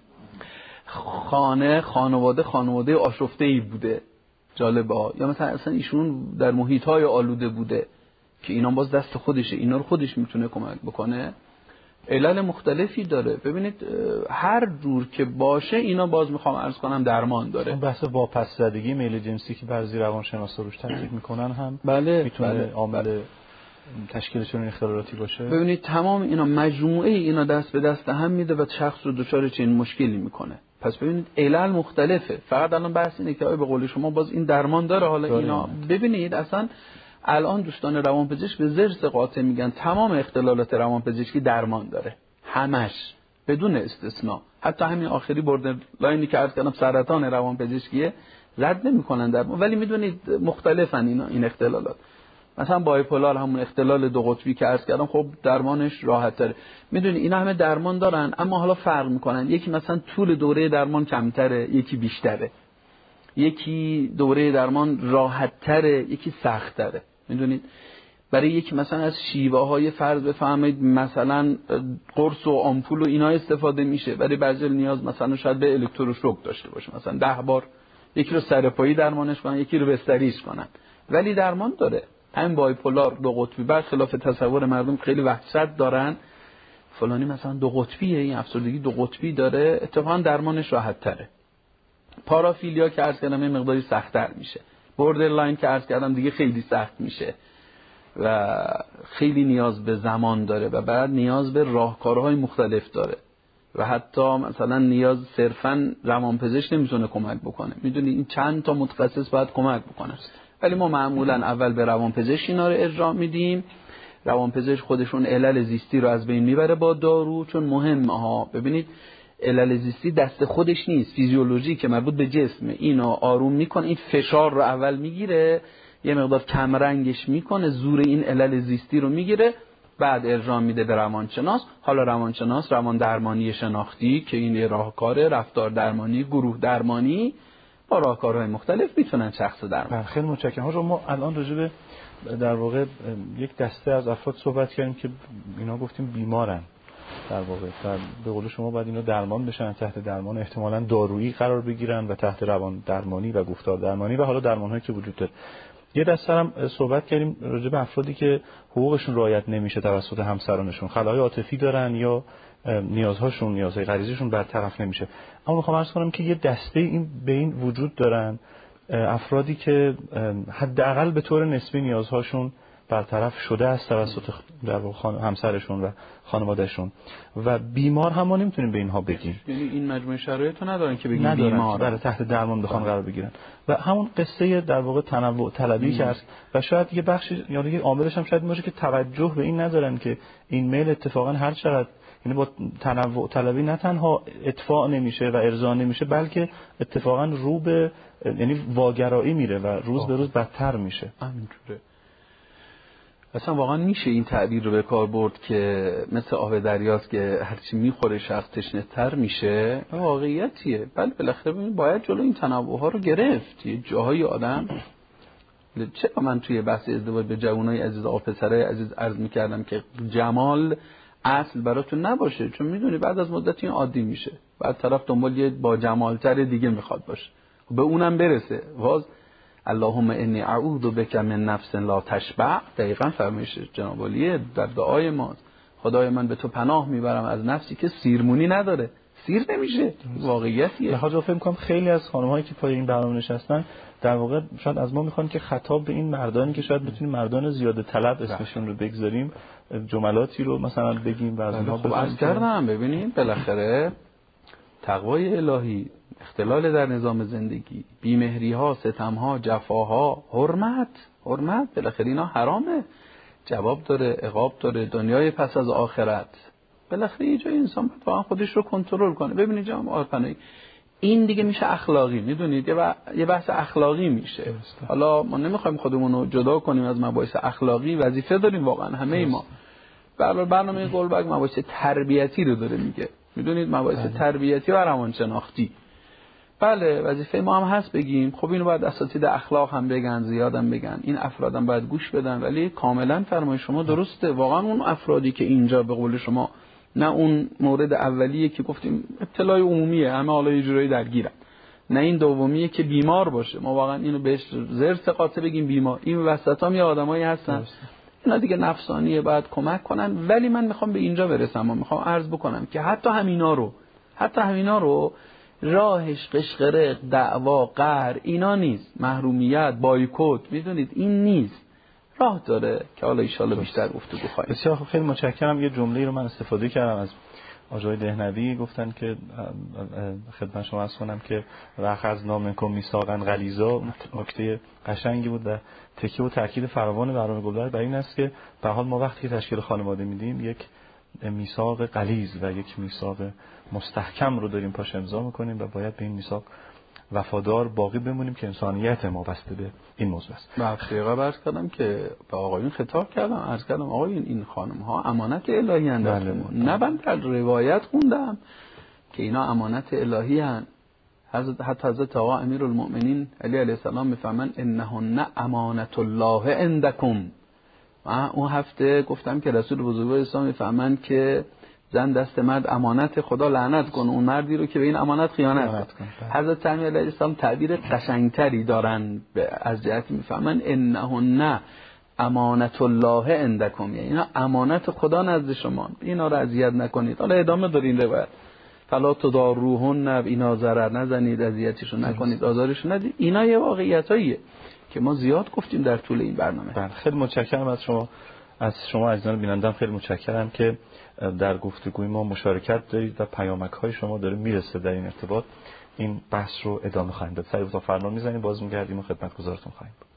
خانه خانواده خانواده آشفته‌ای بوده، جالبه. یا مثلا اصلا ایشون در محیط‌های آلوده بوده که اینا باز دست خودشه، اینا رو خودش میتونه کمک بکنه. علل مختلفی داره. ببینید هر جور که باشه اینا باز میخوام عرض کنم درمان داره. اون بحث واپس زدگی میل جنسی که بعضی روانشناسا روش تاکید میکنن هم بله میتونه بله. عامل بله. تشکیل چنین اختلالاتی باشه. ببینید تمام اینا مجموعه اینا دست به دست هم میده و شخص رو دچار چنین مشکلی میکنه. پس ببینید علل مختلفه. فقط الان بحث اینه که آیا به قول شما باز این درمان داره. حالا داره اینا ببینید اصلا الان دوستان روانپزشک به ضرس قاطع میگن تمام اختلالات روانپزشکی درمان داره، همش بدون استثناء. حتی همین آخری بوردرلاینی که عرض کردم سرطان روانپزشکیه رد نمیکنن درمان، ولی میدونید مختلفن اینا این اختلالات. مثلا بایپولار همون اختلال دو قطبی که عرض کردم خب درمانش راحت تره. میدونید اینا همه درمان دارن اما حالا فرق میکنن. یکی مثلا طول دوره درمان کمتره، یکی بیشتره. یکی دوره درمان راحت تره، یکی سخت تره. میدونید برای یکی مثلا از شیوه های فرض بفهمید مثلا قرص و آمپول و اینا استفاده میشه، برای بعضی نیاز مثلا شاید به الکتروشوک داشته باشه، مثلا ده بار یکی رو سرپایی درمانش کنن، یکی رو بستریش کنن، ولی درمان داره. همین بایپولار دو قطبی برخلاف تصور مردم خیلی وحشت دارن فلانی مثلا دو قطبیه، این افسردگی دو قطبی داره، اتفاقا درمانش راحت تره. پارافیلیا که عرض کردم یه مقداری سخت‌تر میشه. بوردرلاین که عرض کردم دیگه خیلی سخت میشه و خیلی نیاز به زمان داره و بعد نیاز به راهکارهای مختلف داره و حتی مثلا نیاز صرفاً روانپزشک نمیتونه کمک بکنه. میدونی این چند تا متخصص باید کمک بکنه، ولی ما معمولاً اول به روانپزشک اینا رو ارجاع میدیم. روانپزشک خودشون علل زیستی رو از بین میبره با دارو، چون مهمه ها. ببینید علل زیستی دست خودش نیست، فیزیولوژی که مربوط به جسمه، اینو آروم میکنه، این فشار رو اول میگیره، یه مقدار کم رنگش میکنه، زور این علل زیستی رو میگیره، بعد ارجاع میده به روانشناس. حالا روانشناس روان درمانی شناختی که این یه راهکاره، رفتار درمانی، گروه درمانی، با راهکارهای مختلف میتونن شخص درمان. خیلی متشکرم. ها ما الان راجع به در واقع یک دسته از افراد صحبت کردیم که اینا گفتیم بیمارن در واقع و به قول شما باید اینا درمان بشن، تحت درمان احتمالاً دارویی قرار بگیرن و تحت روان درمانی و گفتار درمانی و حالا درمان‌هایی که وجود داره. یه دسته هم صحبت کردیم راجع به افرادی که حقوقشون رعایت نمیشه توسط همسرانشون، خلاهای عاطفی دارن یا نیازهاشون، نیازهای غریزیشون برطرف نمیشه. اما میخوام عرض کنم که یه دسته این به این وجود دارن افرادی که حداقل به طور نسبی نیازهاشون برطرف شده است توسط در واقع همسرشون و خانوادهشون و بیمار هم ما نمیتونیم به اینها بگیم. یعنی این مجموعه شرایط رو ندارن که بگیم بیمار برای تحت درمان بخوان قرار بگیرن و همون قصه در واقع تنوع طلبی که هست و شاید یه بخش یا یه عاملش هم شاید باشه که توجه به این ندارن که این میل اتفاقا هر چقدر یعنی با تنوع طلبی نه تنها ادفاع نمیشه و ارضا نمیشه بلکه اتفاقا رو به یعنی واگرایی میره و روز به روز بدتر میشه. همینجوره. اصلا واقعا میشه این تعبیر رو به کار برد که مثل آب دریاست که هرچی میخوره شخص تشنه‌تر میشه. واقعیتیه. بله بالاخره باید جلو این تنوع ها رو گرفت. یه جاهای آدم چرا من توی بحث ازدواج به جوانای عزیز و پسرای عزیز عرض میکردم که جمال اصل براتون نباشه، چون میدونی بعد از مدت این عادی میشه، بعد طرف دنبال یه با جمالتر دیگه میخواد باشه به اونم برسه. واز اللهم انی اعوذ بک من نفس لا تشبع، دقیقاً فرمایش جناب عالیه در دعای ماست. خدای من به تو پناه میبرم از نفسی که سیرمونی نداره، سیر نمیشه. واقعیتیه. به حاجا فکر می‌کنم خیلی از خانم‌هایی که پای این برنامه نشستن در واقع شاید از ما میخوان که خطاب به این مردانی که شاید بتونیم مردان زیاده طلب اسمشون رو بگذاریم جملاتی رو مثلا بگیم و از اونها خب عرض کردم. ببینید بالاخره تقوای الهی، اختلال در نظام زندگی، بیمهری ها، ستم ها، جفاها، حرمت حرمت بالاخره اینا حرامه، جواب داره، عقاب داره، دنیای پس از آخرت. بالاخره یه جای انسان باید واقعا خودش رو کنترل کنه. ببینید جناب آرپنایی این دیگه میشه اخلاقی، میدونید یه بحث اخلاقی میشه. حالا ما نمیخوایم خودمون رو جدا کنیم از مباحث اخلاقی، وظیفه داریم واقعا همه ما. برای برنامه گلبرگ مباحث تربیتی رو داره میگه، میدونید مباحث تربیتی و روانشناختی. بله وظیفه ما هم هست بگیم خب اینو باید اساتید اخلاق هم بگن، زیادم بگن، این افرادم باید گوش بدن، ولی کاملا فرمای شما درسته. واقعا اون افرادی که اینجا به قول شما نه اون مورد اولیه که گفتیم ابتلای عمومیه همه حالا یه جورایی درگیرن، نه این دومیه که بیمار باشه، ما واقعا اینو بهش زرس قاطع بگیم بیمار. این وسطام یه آدمایی هستن اینا دیگه نفسانیه، باید کمک کنن. ولی من میخوام به اینجا برسم و میخوام عرض بکنم که حتی همینا رو حتی همینا رو راهش قشقرق، دعوا، قهر اینا نیست، محرومیت، بایکوت، میدونید این نیست، راه داره که حالا ان شاءالله بیشتر گفتگو خواهیم. بسیار خوب، خیلی متشکرم. یه جمله‌ای رو من استفاده کردم از آقای دهنوی، گفتن که خدمت شما عرض کنم که وَأَخَذْنَا مِنْکُم مِیثاقًا غلیظا. نکته قشنگی بود و تکیه و تاکید فراوان برنامه گلبرگ بر این است که به حال ما وقتی که تشکیل خانواده میدیم یک میثاق غلیظ و یک میثاق مستحکم رو داریم پاش امضا میکنیم و باید به این میثاق وفادار باقی بمونیم که انسانیت ما بسته به این موضوع است. دقیقاً عرض کردم که به آقایون خطاب کردم، عرض کردم آقایون این خانم ها امانت الهی اند. بله. نه من در روایت خوندم که اینا امانت الهی اند. حضرت حتی حضرت آقا امیرالمؤمنین علی علیه السلام میفهمن انهن امانت الله عندکم. من اون هفته گفتم که رسول بزرگوار اسلام میفهمن که زن دست مرد امانت، خدا لعنت کنه اون مردی رو که به این امانت خیانت کنه. حضرت امیر علیه السلام تعبیر قشنگتری دارن از جهت میفهمن انهن امانت الله عندکم، یعنی اینا امانت خدا نزد شما، اینا رو اذیت نکنید. حالا ادامه دارین روایت فلا تضاروهن، اینا ضرر نزنید، اذیتشون نکنید، آزارشون ندید. اینا یه واقعیتاییه که ما زیاد گفتیم در طول این برنامه. بله، خیلی متشکرم از شما از شما عزیزان بینندم، خیلی متشکرم که در گفتگوی ما مشارکت دارید و پیامک های شما داره میرسه در این ارتباط. این بحث رو ادامه خواهیم داد. سریع تا فرمان میزنیم، باز میگردیم و خدمتگزارتون خواهیم بود.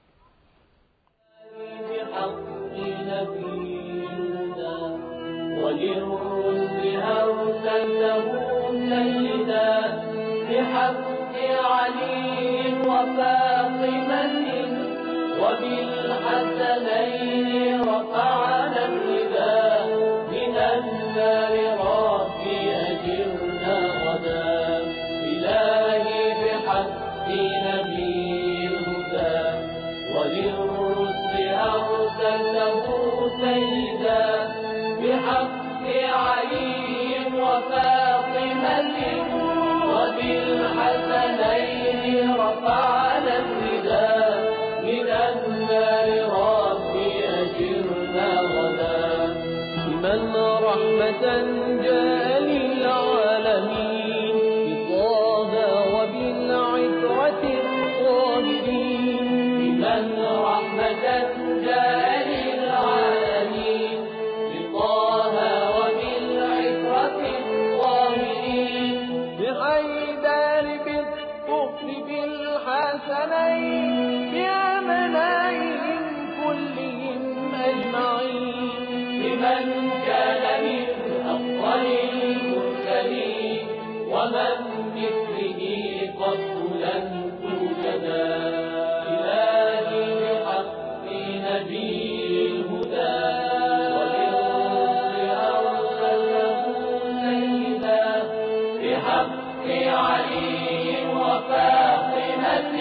وبالحسنين رفعنا النداء من النار ربي أجرنا غدا إلهي بحق نبي الهدى وللرسل أرسله سيدا بحق علي وفاطمة وبالحسنين رفعنا النداء من النار ربي أجرنا غدا من رحمة جاء للعالمين بطه وبالعترة الطاهرين من رحمة جاء للعالمين بطه وبالعترة الطاهرين بحيدر بالطفل بالحسنين لمن كان من أفضل المرسلين ومن مثله قد لن توجدا إلهي بحق نبي الهدى وللرسل أرسله سيدا بحق علي وفاطمة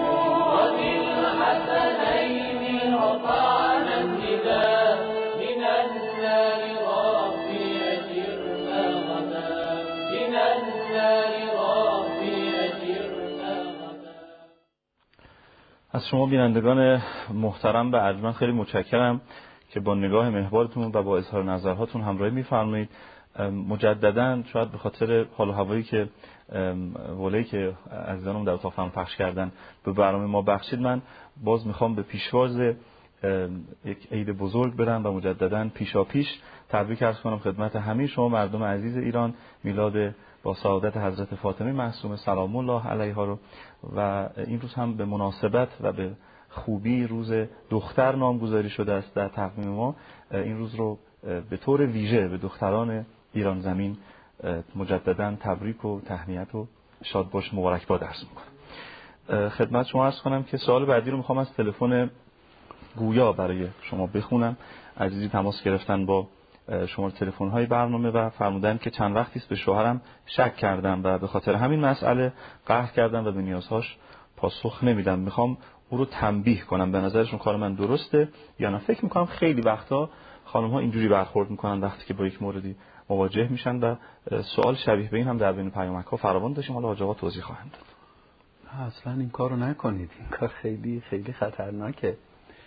وبالحسنين رفعنا النداء من النار ربي أجرنا غدا من النار ربي أجرنا غدا. از شما بینندگان محترم به ارجمند خیلی متشکرم که با نگاه محورتون و با اظهار نظرهاتون همراهی می‌فرمایید. مجدداً شاید به خاطر حال و هوایی که ولایی که عزیزانم در اتاق فرمان پخش کردن به برنامه ما بخشید، من باز میخوام به پیشواز یک عید بزرگ برم و مجدداً پیشا پیش تبریک عرض کنم خدمت همه شما مردم عزیز ایران میلاد با سعادت حضرت فاطمه معصومه سلام الله علیها رو، و این روز هم به مناسبت و به خوبی روز دختر نامگذاری شده است در تقویم ما. این روز رو به طور ویژه به دختران ایران زمین مجدداً تبریک و تهنیت و شادباش مبارکباد عرض میکنم. خدمت شما عرض کنم که سوال بعدی رو میخوام از تلفن گویا برای شما بخونم. عزیزی تماس گرفتن با شماره تلفن های برنامه و فرمودن که چند وقتی است به شوهرم شک کردم و به خاطر همین مسئله قهر کردم و به نیازهاش پاسخ نمیدم. میخوام او رو تنبیه کنم، به نظرشون کار من درسته یا نه؟ فکر میکنم خیلی وقتا خانم ها اینجوری برخورد میکنن وقتی که با یک موردی مواجه میشن و سوال شبیه به این هم در بین پیامک ها فراوان داشتیم. حالا آقا توضیح خواهند داد. اصلا این کارو نکنید، این کار خیلی خیلی خطرناکه.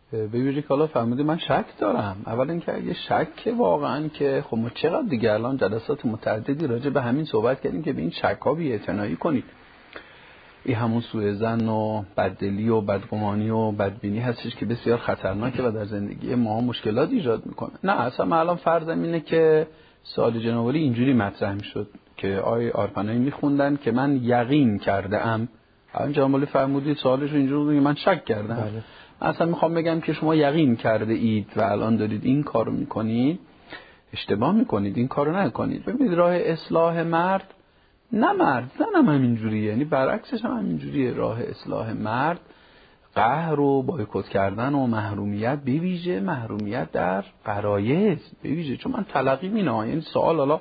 ببینید حالا فهمیدی من شک دارم. اولا اینکه اگه شک واقعا که خب ما چقدر دیگه الان جلسات متعددی راجع به همین صحبت کردیم که به این شک ها بی‌اعتنایی کنید. این همون سوء ظن و بددلی و بدگمانی و بدبینی هستش که بسیار خطرناکه و در زندگی ما مشکلات ایجاد میکنه. نه اصلا من الان فرضم اینه که سوال جناب عالی اینجوری مطرح میشد که آقای آرپنایی میخوندن که من یقین کرده ام. الان جناب عالی فرمودید سوالش اینجوری بود من شک کردم. بله. من اصلا میخوام بگم که شما یقین کرده اید و الان دارید این کارو میکنید، اشتباه میکنید، این کارو نکنید. ببینید راه اصلاح مرد نه مرد زنم همینجوریه، یعنی برعکسش هم همینجوریه. راه اصلاح مرد قهر و بایکوت کردن و محرومیت، به ویژه محرومیت در غرایز، به ویژه چون من تلقی مینه، یعنی سوال حالا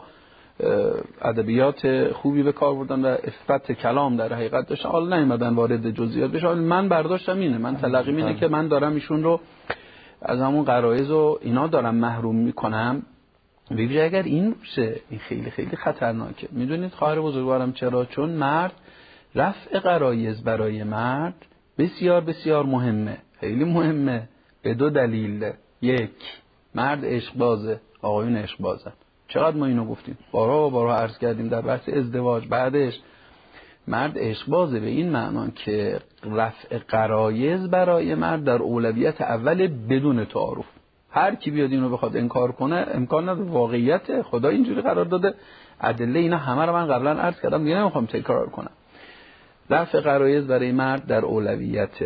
ادبیات خوبی به کار بردن و عفت کلام در حقیقت داشتن، حالا نمیدن وارد جزئیات بشه. من برداشتم اینه، من تلقی مینه که من دارم ایشون رو از همون غرایز و اینا دارم محروم میکنم. ببینید اگر این باشه این خیلی خیلی خطرناکه. میدونید خواهر بزرگوارم چرا؟ چون مرد رفع غرایز برای مرد بسیار بسیار مهمه، خیلی مهمه به دو دلیل. یک، مرد عشق بازه، آقایون عشق بازن. چقدر ما اینو گفتیم، بارها و بارها عرض کردیم در بحث ازدواج. بعدش مرد عشق بازه به این معنا که رفع غرایز برای مرد در اولویت اول بدون تعارف. هر کی بیاد اینو بخواد انکار کنه امکان نداره، واقعیت خدا اینجوری قرار داده. ادله اینا همه رو من قبلا عرض کردم دیگه نمیخوام تکرار کنم. رفع غرایز برای مرد در اولویت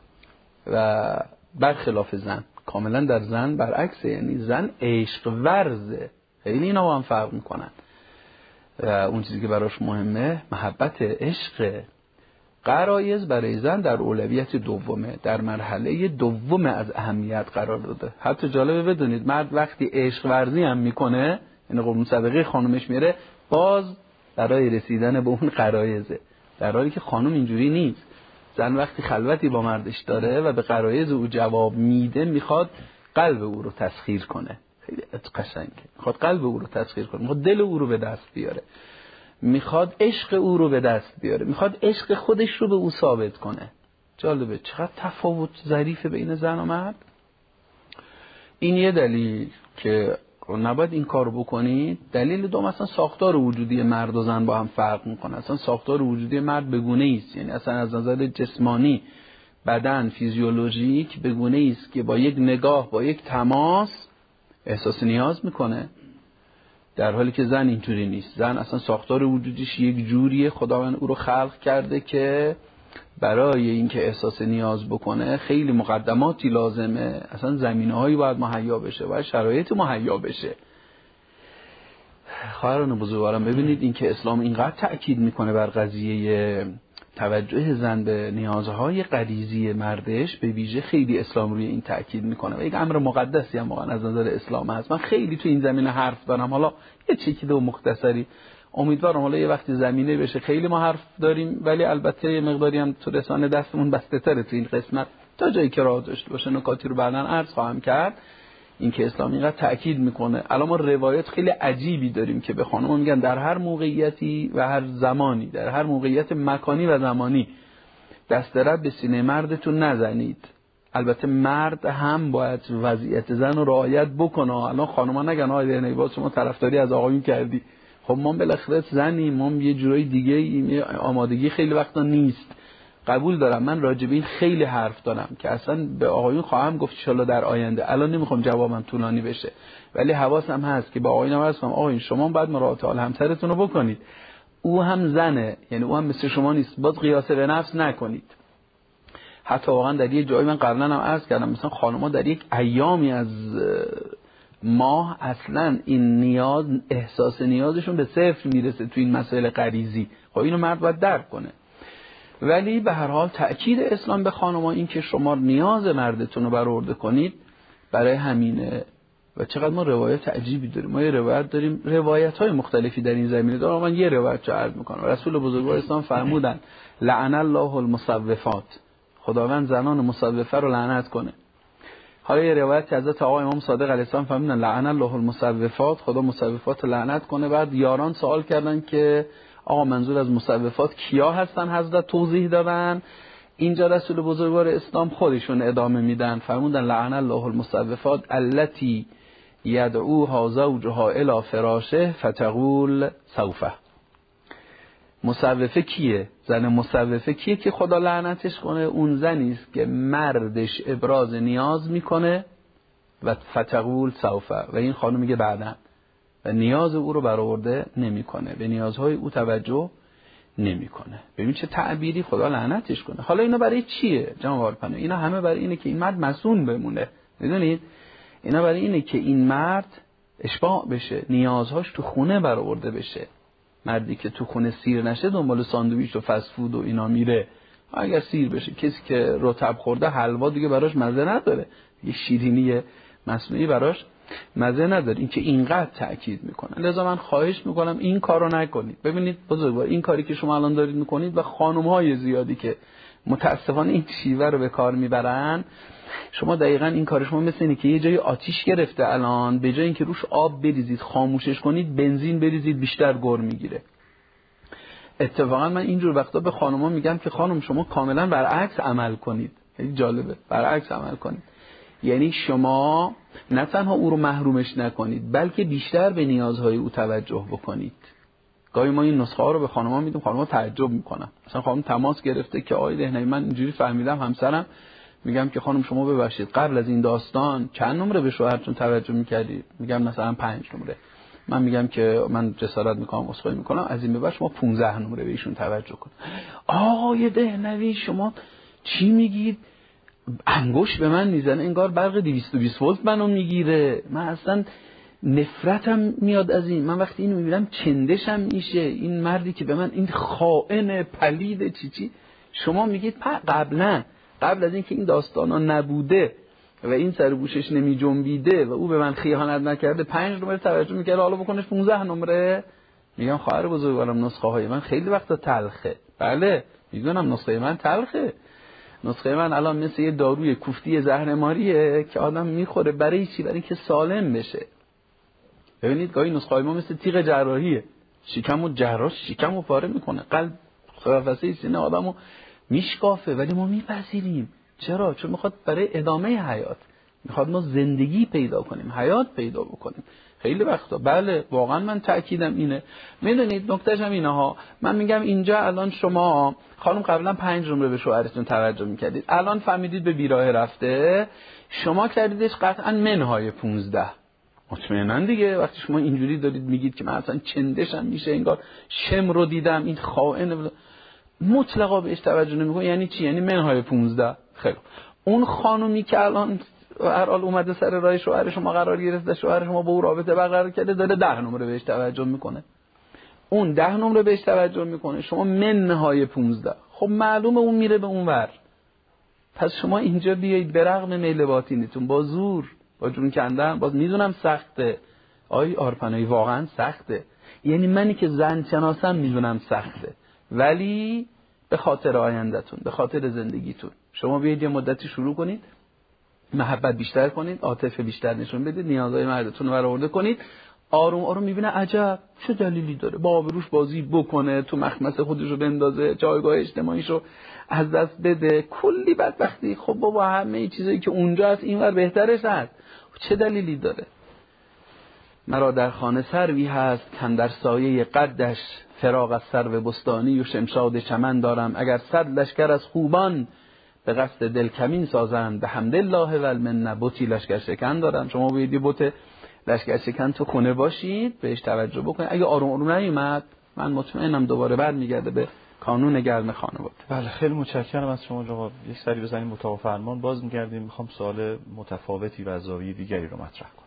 و برخلاف زن. کاملا در زن برعکسه، یعنی زن عشق ورزه، خیلی اینا با هم فرق میکنن. و اون چیزی که براش مهمه محبت، عشق. غرایز برای زن در اولویت دومه، در مرحله دوم از اهمیت قرار داده. حتی جالبه بدونید مرد وقتی عشق ورزی هم میکنه، یعنی قربون صدقه خانومش میره، باز برای رسیدن به اون غرایزه، در حالی که خانم اینجوری نیست. زن وقتی خلوتی با مردش داره و به غرایز او جواب میده، میخواد قلب او رو تسخیر کنه. خیلی قشنگه، میخواد قلب او رو تسخیر کنه، میخواد دل او رو به دست بیاره، میخواد عشق او رو به دست بیاره، میخواد عشق خودش رو به او ثابت کنه. جالبه چقدر تفاوت ظریفه بین زن و مرد. این یه دلیل که نباید این کار بکنید. دلیل دوم، اصلا ساختار وجودی مرد و زن با هم فرق میکنه. اصلا ساختار وجودی مرد بگونه است، یعنی اصلا از نظر جسمانی، بدن، فیزیولوژیک بگونه است که با یک نگاه، با یک تماس احساس نیاز میکنه، در حالی که زن اینجوری نیست. زن اصلا ساختار وجودیش یک جوریه، خداوند او رو خلق کرده که برای اینکه احساس نیاز بکنه خیلی مقدماتی لازمه، اصلا زمینه‌هایی باید مهیا بشه، باید شرایط مهیا بشه. خواهران بزرگوارم ببینید اینکه اسلام اینقدر تأکید میکنه بر قضیه توجه زن به نیازهای غریزی مردش، به ویژه خیلی اسلام روی این تأکید میکنه و یک امر مقدسی هم واقعا از نظر اسلام هست. من خیلی تو این زمینه حرف دارم، حالا یه چکیده و مختصری، امیدوارم حالا یه وقتی زمینه بشه خیلی ما حرف داریم، ولی البته یه مقداری هم تو رسانه دستمون بسته تره تو این قسمت، تا جایی که راه داشته باشه نکاتی رو بعداً عرض خواهم کرد. این که اسلام اینقدر تأکید میکنه. الان ما روایت خیلی عجیبی داریم که به خانم میگن در هر موقعیتی و هر زمانی، در هر موقعیت مکانی و زمانی دست رد به سینه مردتون نزنید. البته مرد هم باید وضعیت زن رو رعایت بکنه. الان خانم‌ها نگن آقای نیباز شما طرفداری از آقایون کردی. خب ما بالاخره زنیم، ما یه جورای دیگه یه آمادگی خیلی وقتا نیست. قبول دارم، من راجع به این خیلی حرف دارم که اصلا به آقایون خواهم گفت ان شاءالله در آینده. الان نمیخوام جوابم طولانی بشه، ولی حواسم هست که با آقایون عرض کنم آقایون شما باید مراعات حال همسرتون رو بکنید. او هم زنه، یعنی او هم مثل شما نیست، باز قیاسه به نفس نکنید. حتی واقعا در یه جایی من قبلا هم عرض کردم، مثلا خانم‌ها در یک ایامی از ماه اصلا این نیاز، احساس نیازشون به صفر میرسه تو این مسائل غریزی. خب اینو مرد باید درک کنه. ولی به هر حال تأکید اسلام به خانم‌ها این که شما نیاز مردتون رو برآورده کنید برای همینه. و چقدر ما روایت عجیبی داریم. ما یه روایت داریم، روایت‌های مختلفی در این زمینه دارم. من یه روایت رو عرض می‌کنم. رسول بزرگوار اسلام فرمودن لعن الله المصوفات، خداوند زنان مصوفه رو لعنت کنه. حالا یه روایت از حضرت آقا امام صادق علیه السلام فرمودن لعن الله المصوفات، خدا مصوفات رو لعنت کنه. بعد یاران سوال کردن که آقا منظور از مصوفات کیا هستن؟ حضرت توضیح دادن اینجا رسول بزرگوار اسلام خودشون ادامه میدن، فرمودن لعن الله المصوفات التي یدعوها زوجها الی فراشه فتقول سوف. مصوفه کیه؟ زن مصوفه کیه که خدا لعنتش کنه؟ اون زنی است که مردش ابراز نیاز میکنه و فتقول سوف، و این خانم میگه بعداً، و نیاز او رو برآورده نمیکنه، به نیازهای او توجه نمیکنه. ببین چه تعبیری، خدا لعنتش کنه. حالا اینا برای چیه جناب آرپنه؟ اینا همه برای اینه که این مرد مصون بمونه. میدونید اینا برای اینه که این مرد اشباع بشه، نیازهاش تو خونه برآورده بشه. مردی که تو خونه سیر نشه دنبال ساندویچ و فست فود و اینا میره. اگر سیر بشه، کسی که رطب خورده حلوا دیگه براش مزه نداره، یه شیرینی مصنوعی براش مزه نداره. این که اینقدر تأکید میکنن. لذا من خواهش میکنم این کارو نکنید. ببینید بزرگوار، این کاری که شما الان دارید میکنید و خانم‌های زیادی که متاسفانه این شیوه رو به کار میبرن، شما دقیقاً این کار شما مثل اینه که یه جای آتیش گرفته الان، به جای اینکه روش آب بریزید خاموشش کنید، بنزین بریزید بیشتر گر میگیره. اتفاقا من اینجور وقتا به خانم‌ها میگم که خانم شما کاملا برعکس عمل کنید. خیلی جالبه، برعکس عمل کنید. یعنی شما نه تنها او رو محرومش نکنید، بلکه بیشتر به نیازهای او توجه بکنید. گاهی ما این نسخه ها رو به خانم‌ها میدیم، خانم‌ها تعجب میکنن. مثلا خانم تماس گرفته که آقای دهنوی من اینجوری فهمیدم همسرم، میگم که خانم شما ببخشید قبل از این داستان چند نمره به شوهرتون توجه میکردی؟ میگم مثلا پنج نمره. من میگم که من جسارت میکنم، عذرخواهی میکنم، از این به بعد شما پانزده نمره به ایشون توجه کن. آقای دهنوی شما چی میگید؟ انگوش به من میزنه، انگار برق دویست و بیست ولت منو میگیره. من اصلا نفرتم میاد از این. من وقتی اینو میبینم چندشم میشه. این مردی که به من این خائن پلید چی چی، شما میگید قبلا قبل از اینکه این داستانا نبوده و این سر گوشش نمی جنبیده و او به من خیانت نکرده پنج نمره توجه میکرده، حالا بکنش پانزده نمره. میگم خواهر بزرگوارم نسخه های من خیلی وقتا تلخه. بله میدونم نسخه من تلخه. نسخه من الان مثل یه داروی کوفتی زهرماریه که آدم میخوره. برای چی؟ برای اینکه سالم بشه. ببینید گاهی نسخه های ما مثل تیغ جراحیه، شکمو جراح شکمو پاره میکنه، قلب قفسه سینه آدمو میشکافه، ولی ما میپذیریم. چرا؟ چون میخواد برای ادامه حیات، میخواد ما زندگی پیدا کنیم، حیات پیدا بکنیم. خیلی وقتا بله واقعا من تأکیدم اینه. میدونید نکتهش هم اینه ها، من میگم اینجا الان شما خانم قبلا پنج نمره به شوهرتون توجه میکردید، الان فهمیدید به بیراه رفته، شما کردیدش قطعا منهای پونزده. مطمئناً دیگه وقتی شما اینجوری دارید میگید که من اصلا چندشم میشه، انگار شم رو دیدم این خائن، مطلقا بهش توجه نمیکنه. یعنی چی؟ یعنی منهای پونزده. خیلی اون خانومی که الان هر حال اومده سر راه شوهر شما قرار گرفته، شوهر شما با او رابطه برقرار کرده، داره ده نمره بهش توجه میکنه، اون ده نمره بهش توجه میکنه، شما منهای پونزده. خب معلومه اون میره به اون ور. پس شما اینجا بیایید به رغم میل باطینیتون با زور، با جون کندن، باز میدونم سخته. آی آرپنایی واقعا سخته. یعنی منی که زن شناسم میدونم سخته، ولی به خاطر آیندهتون، به خاطر زندگیتون شما بیایید یه مدتی شروع کنید، محبت بیشتر کنید، عاطفه بیشتر نشون بدید، نیازهای مردتون رو برآورده کنید. آروم آروم میبینه عجب چه دلیلی داره با آبروش بازی بکنه، تو مخمص خودش رو بندازه، جایگاه اجتماعیش رو از دست بده، کلی بدبختی. خب بابا همه چیزایی که اونجا هست اینور بهترش هست، چه دلیلی داره؟ مرا در خانه سروی هست کن در سایه قدش، فراغ از سرو بستانی و شمشاد چمن دارم. اگر صد لشکر از خوبان به قصد دل کمین سازند، به حمدالله و المنه بتی لشکر شکن دارم. شما باید یه بت لشکر شکن تو خونه باشید، بهش توجه بکنید. اگه آروم آروم نیومد من مطمئنم دوباره برمیگرده به کانون گرم خانواده. بله خیلی متشکرم از شما جناب. یک سری بزنیم مطابق فرمان، باز میگردیم. میخوام سوال متفاوتی و از زاویه دیگری رو مطرح کنم.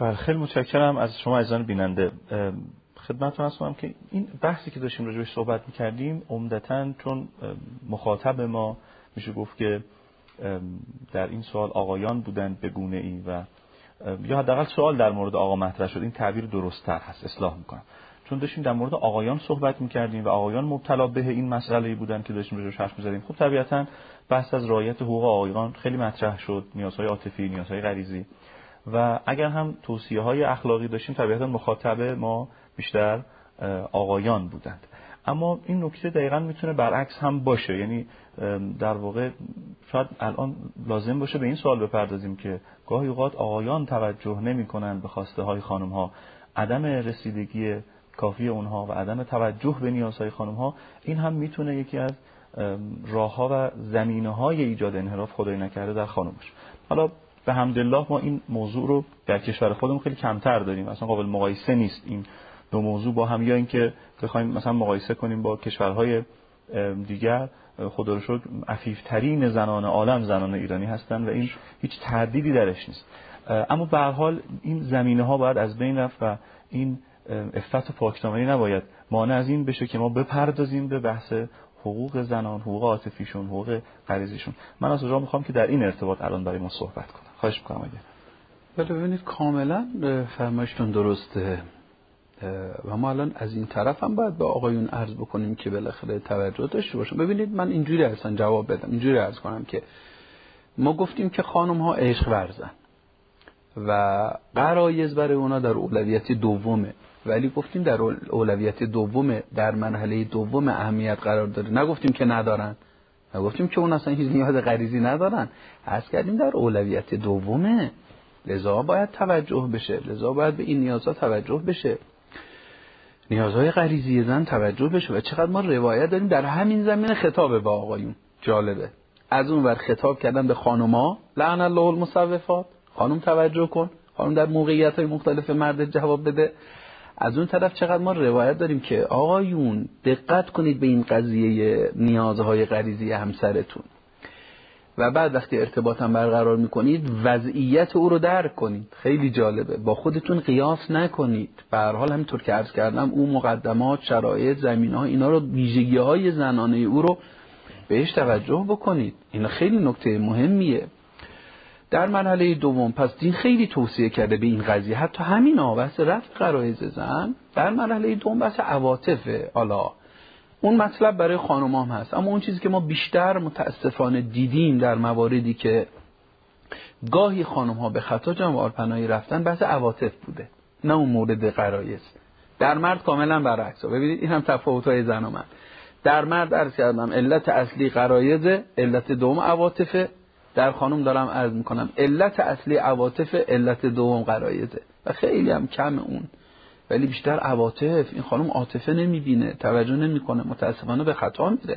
بله، خیلی متشکرم از شما عزیزان بیننده. خدمتتون عرض کنم که این بحثی که داشتیم راجع بهش صحبت می‌کردیم عمدتاً چون مخاطب ما میشه گفت که در این سوال آقایان بودند به گونه‌ای و یا حداقل سوال در مورد آقا مطرح شد، این تعبیر درست‌تر هست، اصلاح می‌کنم، چون داشتیم در مورد آقایان صحبت می‌کردیم و آقایان مبتلا به این مسئله‌ای بودن که داشتیم راجعش حرف می‌زدیم. خب طبیعتاً بحث از رعایت حقوق آقایان خیلی مطرح شد، نیازهای عاطفی، نیازهای غریزی، و اگر هم توصیه‌های اخلاقی داشتیم طبیعتاً مخاطب ما بیشتر آقایان بودند. اما این نکته دقیقاً میتونه برعکس هم باشه، یعنی در واقع شاید الان لازم باشه به این سوال بپردازیم که گاهی اوقات آقایان توجه نمی‌کنند به خواسته های خانم‌ها، عدم رسیدگی کافی اونها و عدم توجه به نیازهای خانم‌ها، این هم میتونه یکی از راه‌ها و زمینه‌های ایجاد انحراف خدای نکرده در خانم باشه. حالا به حمدالله ما این موضوع رو در کشور خودمون خیلی کمتر داریم، اصلا قابل مقایسه نیست این دو موضوع با هم، یا اینکه بخوایم مثلا مقایسه کنیم با کشورهای دیگر، خدا رو شکر عفیف‌ترین زنان عالم زنان ایرانی هستن و این هیچ تردیدی درش نیست. اما به هر حال این زمینه‌ها باید از بین رفت و این عفت و پاکدامنی نباید مانع از این بشه که ما بپردازیم به بحث حقوق زنان، حقوق عاطفیشون، حقوق غریزیشون. من از اونجا میخوام که در این ارتباط الان برای ما صحبت کنم. خواهش میکنم. اگه بله ببینید کاملا فرمایشتون درسته و ما الان از این طرف هم باید به آقایون عرض بکنیم که بالاخره توجه داشته باشن. ببینید من اینجوری اصلا جواب بدم، اینجوری عرض کنم که ما گفتیم که خانم ها عشق ورزن و غرایز برای اونا در اولویت دومه، ولی گفتیم در اولویت دومه، در مرحله دوم اهمیت قرار داره، نگفتیم که ندارن، نگفتیم که اون اصلا هیچ نیاز غریزی ندارن، عرض کردیم در اولویت دومه، لذا باید توجه بشه، لذا باید به این نیازها توجه بشه، نیازهای غریزی زن توجه بشه. و چقدر ما روایت داریم در همین زمینه خطاب به آقایون. جالبه، از اون ور خطاب کردن به خانوما، لعن الله المصوفات، خانم توجه کن، خانم در موقعیت‌های مختلف مرد جواب بده. از اون طرف چقدر ما روایت داریم که آقایون دقت کنید به این قضیه نیازهای غریزی همسرتون و بعد وقتی ارتباطم برقرار میکنید وضعیت او رو درک کنید. خیلی جالبه، با خودتون قیاس نکنید. به هر حال همینطور که عرض کردم اون مقدمات، شرایط، زمینه‌ها، اینا رو، ویژگی‌های زنانه او رو بهش توجه بکنید. این خیلی نکته مهمیه. در مرحله دوم پس دین خیلی توصیه کرده به این قضیه، حتی همین بحث رفع غرایز زن در مرحله دوم بحث عواطفه. حالا اون مطلب برای خانم هم هست، اما اون چیزی که ما بیشتر متاسفانه دیدیم در مواردی که گاهی خانم ها به خطا جمع پناهی رفتن بحث عواطف بوده، نه اون مورد غرایز. در مرد کاملا برعکس. ببینید این هم تفاوت های زن و مرد. در مرد عرض کردم علت اصلی غرایز، علت دوم عواطفه. در خانم دارم عرض میکنم علت اصلی عواطف، علت دوم غرایزه و خیلی هم کم اون، ولی بیشتر عواطف. این خانم عاطفه نمیبینه، توجه نمیکنه، متاسفانه به خطا میره.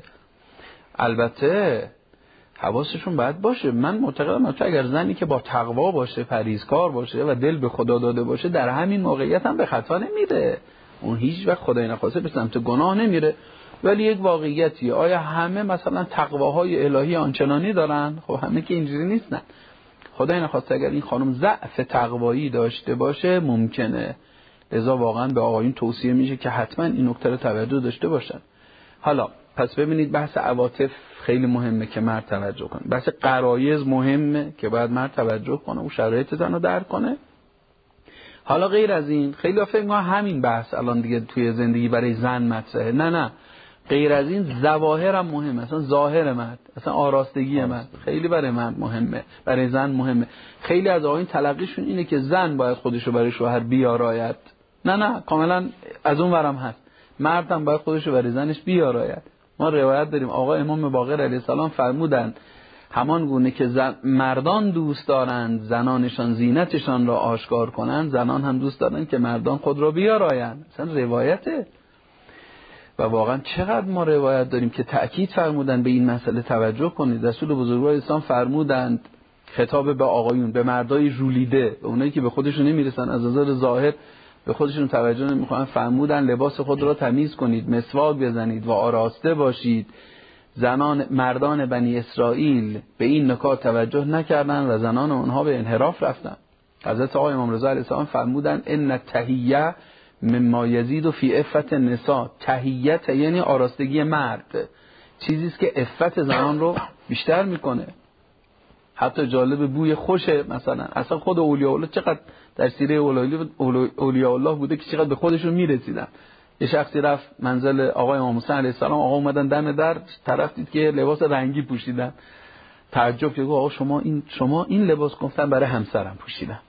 البته حواسشون باید باشه. من معتقدم که اگر زنی که با تقوا باشه، پرهیزکار باشه و دل به خدا داده باشه، در همین موقعیت هم به خطا نمیره، اون هیچ وقت خدای نخواسته به سمت گناه نمیره. ولی یک واقعیتی، آیا همه مثلا تقواهای الهی آنچنانی دارن؟ خب همه که اینجوری نیستن. خدای نخواسته اگر این خانم ضعف تقوایی داشته باشه ممکنه. لذا واقعا به آقایون توصیه میشه که حتما این نکته رو توجه داشته باشن. حالا پس ببینید بحث عواطف خیلی مهمه که مرد توجه کنه. بحث غرایز مهمه که باید مرد توجه کنه و شرایط زن رو درک کنه. حالا غیر از این خیلی فکر می‌کنم همین بحث الان دیگه توی زندگی برای زن مطرحه. نه نه، غیر از این ظواهر هم مهمه. مثلا ظاهر مرد، مثلا آراستگی مرد خیلی برای مرد مهمه، برای زن مهمه. خیلی از آقایون تلقیشون اینه که زن باید خودشو برای شوهر بیاراید. نه نه، کاملا از اون ورم هست، مرد هم باید خودشو برای زنش بیاراید. ما روایت داریم آقا امام باقر علیه السلام فرمودند همان گونه که زن... مردان دوست دارند زنانشان زینتشان را آشکار کنند، زنان هم دوست دارند که مردان خود را بیارایند. مثلا روایته. و واقعا چقدر ما روایت داریم که تأکید فرمودند به این مسئله توجه کنید. رسول بزرگوار اسلام فرمودند خطاب به آقایون، به مردای ژولیده، به اونایی که به خودشون نمیرسن، از نظر ظاهر به خودشون توجه نمیکنن، فرمودن لباس خود را تمیز کنید، مسواک بزنید و آراسته باشید. زنان مردان بنی اسرائیل به این نکات توجه نکردند و زنان اونها به انحراف رفتند. حضرت آقای امام رضا علیه السلام فرمودن ان تحیه مما یزید فی عفت النساء. تحیت یعنی آراستگی مرد، چیزی است که عفت زنان رو بیشتر میکنه. حتی جالب بوی خوشه، مثلا اصلا خود اولیاء الله چقدر در سیره اولیاء الله بوده که چقدر به خودشون میرسیدن. یه شخصی رفت منزل آقای امام حسین علیه السلام، آقا اومدن دم در، طرف دید که لباس رنگی پوشیدن، تعجب کرد، آقا شما این شما این لباس، گفتن برای همسرم پوشیدم.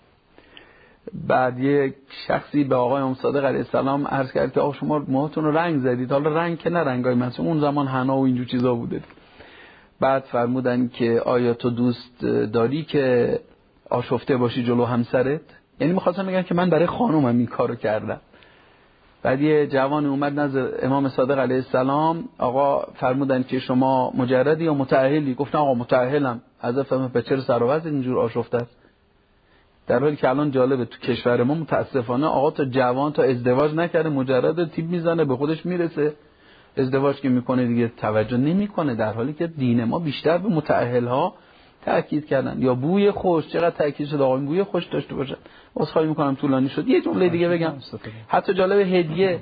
بعد یک شخصی به آقای امام صادق علیه السلام عرض کرد که آقا شما موهاتون رو رنگ زدید، حالا رنگ که نه رنگای مثلا اون زمان حنا و اینجور چیزا بوده. بعد فرمودن که آیا تو دوست داری که آشفته باشی جلو همسرت؟ یعنی می‌خواستم بگن که من برای خانومم این کارو کردم. بعد یه جوان اومد نزد امام صادق علیه السلام، آقا فرمودن که شما مجردی یا متأهلی؟ گفتن آقا متأهلم. از فهم به چرا سر و وضع اینجور آشفته است؟ در حالی که الان جالبه تو کشور ما متاسفانه آقا تا جوان تا ازدواج نکرده مجرد تیپ میزنه به خودش میرسه، ازدواج که میکنه دیگه توجه نمیکنه، در حالی که دین ما بیشتر به متأهل‌ها تاکید کردن. یا بوی خوش، چقدر تاکید شده آقا بوی خوش داشته باشن. عذرخواهی میکنم طولانی شد، یه جمله دیگه بگم. حتی جالب هدیه،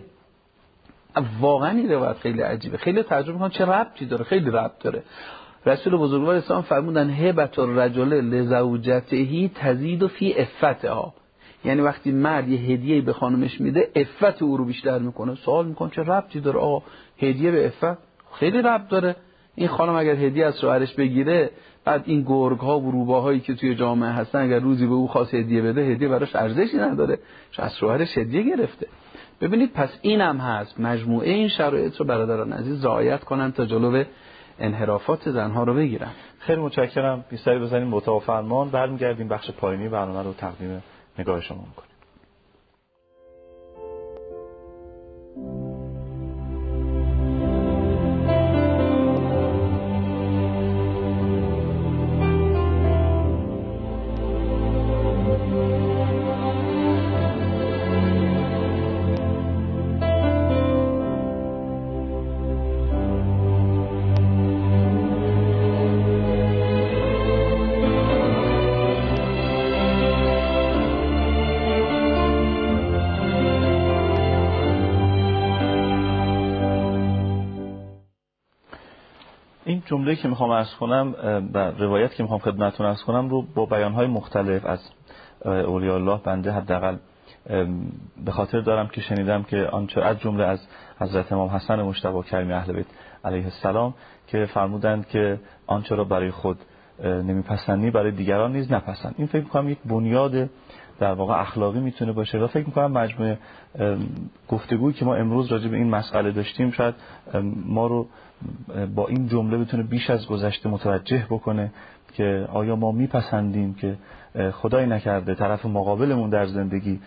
واقعا این روایت خیلی عجیبه، خیلی تعجب میکنم چه ربطی داره، خیلی ربط داره. رسول بزرگوار اسلام فرمودن هبت الرجل لزوجته تزید فی عفتها. یعنی وقتی مرد یه هدیه به خانمش میده عفت او رو بیشتر میکنه. سوال میکنم چه ربطی داره آقا هدیه به عفت؟ خیلی ربط داره. این خانم اگر هدیه از شوهرش بگیره، بعد این گرگ ها و روباهایی که توی جامعه هستن اگر روزی به او خواست هدیه بده، هدیه براش ارزشی نداره، چون از شوهرش هدیه گرفته. ببینید پس اینم هست. مجموعه این شرایط رو برادران عزیز رعایت کنن تا جلو انحرافات زنها رو بگیرن. خیلی متشکرم. بیشتری بزنیم به اتاق فرمان، برمیگردیم بخش پایینی برنامه رو تقدیم نگاه شما می‌کنیم. جمله‌ای که میخوام عرض کنم و روایت که میخوام خدمتتون عرض کنم رو با بیان‌های مختلف از اولیاء الله بنده حداقل به خاطر دارم که شنیدم که آنچه از جمله از حضرت امام حسن مجتبی کریم اهل بیت علیه السلام که فرمودند که آنچه را برای خود نمیپسندی برای دیگران نیز نپسند. این فکر می‌کنم یک بنیاد در واقع اخلاقی میتونه باشه و فکر می‌کنم مجموعه گفتگویی که ما امروز راجع به این مسئله داشتیم شاید ما رو با این جمله بتونه بیش از گذشته متوجه بکنه که آیا ما میپسندیم که خدای نکرده طرف مقابلمون در زندگی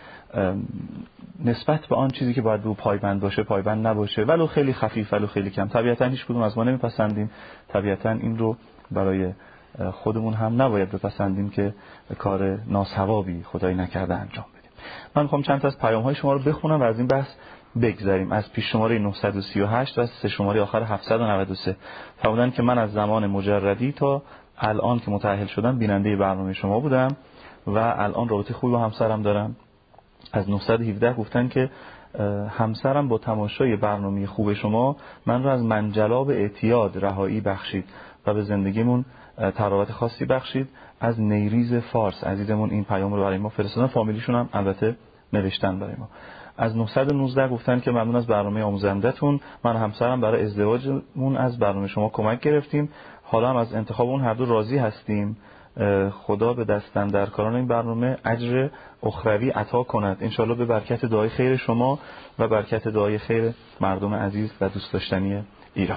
نسبت به آن چیزی که باید به او پایبند باشه پایبند نباشه، ولو خیلی خفیف ولو خیلی کم. طبیعتا هیچ کدوم از ما نمیپسندیم، طبیعتا این رو برای خودمون هم نباید بپسندیم که کار ناصوابی خدای نکرده انجام بدیم. من میخوام چند تا از پیام‌های شما رو بخونم و از این بحث بگذاریم. از پیش شماره نهصد و سی و هشت و سه شماره آخر هفتصد و نود و سه فرمودن که من از زمان مجردی تا الان که متأهل شدم بیننده برنامه شما بودم و الان رابطه خوبی با همسرم دارم. از نهصد و هفده گفتن که همسرم با تماشای برنامه خوب شما من رو از منجلاب اعتیاد رهایی بخشید و به زندگیمون تراوت خاصی بخشید. از نیریز فارس عزیزمون این پیام رو برای ما فرستادن، فامیلیشون هم البته نوشتن برای ما. از نهصد و نوزده گفتن که ممنون از برنامه آموزنده‌تون، من و همسرم برای ازدواجمون از برنامه شما کمک گرفتیم، حالا هم از انتخاب اون هر دو راضی هستیم. خدا به دستن در کاران این برنامه اجر اخروی عطا کند انشالله به برکت دعای خیر شما و برکت دعای خیر مردم عزیز و دوست داشتنی ایران.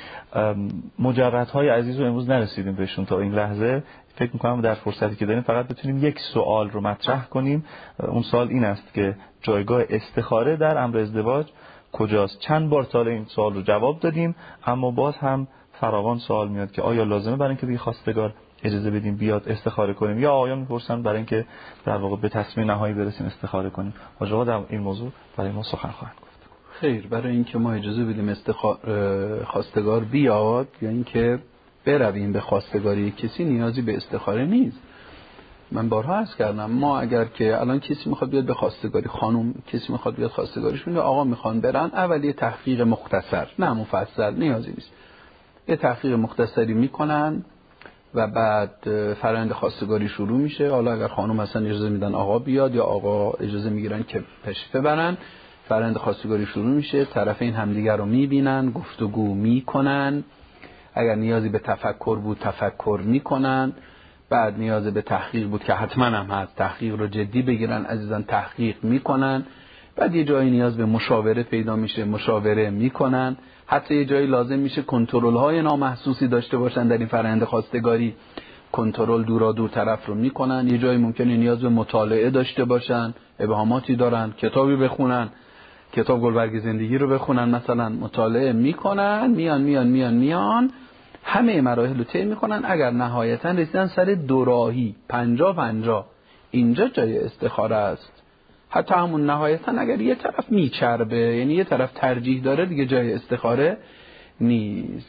مجردهای عزیز رو امروز نرسیدیم بهشون تا این لحظه. فکر میکنم در فرصتی که داریم فقط بتونیم یک سوال رو مطرح کنیم. اون سوال این است که جایگاه استخاره در امر ازدواج کجاست؟ چند بار تا این سوال رو جواب دادیم اما باز هم فراوان سوال میاد که آیا لازمه برای اینکه به خواستگار اجازه بدیم بیاد استخاره کنیم، یا آقایان میپرسن برای اینکه در واقع به تصمیم نهایی برسیم استخاره کنیم. حاج آقا در این موضوع برای ما سخن خواهند گفت. خیر، برای اینکه ما اجازه بدیم استخار... خواستگار بیاد یا اینکه برویم به خواستگاری کسی نیازی به استخاره نیست. من بارها عرض کردم ما اگر که الان کسی میخواد بیاد به خواستگاری، خانم کسی میخواد بیاد خواستگاریشون یا آقا میخوان برن، اول یه تحقیق مختصر، نه مفصل، نیازی نیست، یه تحقیق مختصری میکنن و بعد فرآیند خواستگاری شروع میشه. حالا اگر خانم اصلا اجازه میدن آقا بیاد یا آقا اجازه میگیرن که تشریف ببرن، فرآیند خواستگاری شروع میشه، طرفین همدیگر رو میبینن، گفتگو میکنن، اگر نیازی به تفکر بود تفکر میکنن، بعد نیاز به تحقیق بود که حتما هم هست، تحقیق رو جدی بگیرن عزیزان، تحقیق میکنن، بعد یه جایی نیاز به مشاوره پیدا میشه، مشاوره میکنن، حتی یه جایی لازم میشه کنترل های نامحسوسی داشته باشن در این فرآیند خواستگاری، کنترل دورا دور طرف رو میکنن، یه جایی ممکنه نیاز به مطالعه داشته باشن، ابهاماتی دارن، کتابی بخونن، کتاب گلبرگ زندگی رو بخونن مثلا، مطالعه میکنن، میان میان میان میان همه مراحل رو طی میکنن. اگر نهایتا رسیدن سر دوراهی پنجا پنجا، اینجا جای استخاره است. حتی همون نهایتا اگر یه طرف میچربه، یعنی یه طرف ترجیح داره، دیگه جای استخاره نیست.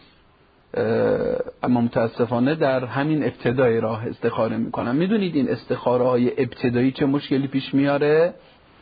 اما متاسفانه در همین ابتدای راه استخاره میکنن. میدونید این استخاره های ابتدایی چه مشکلی پیش میاره؟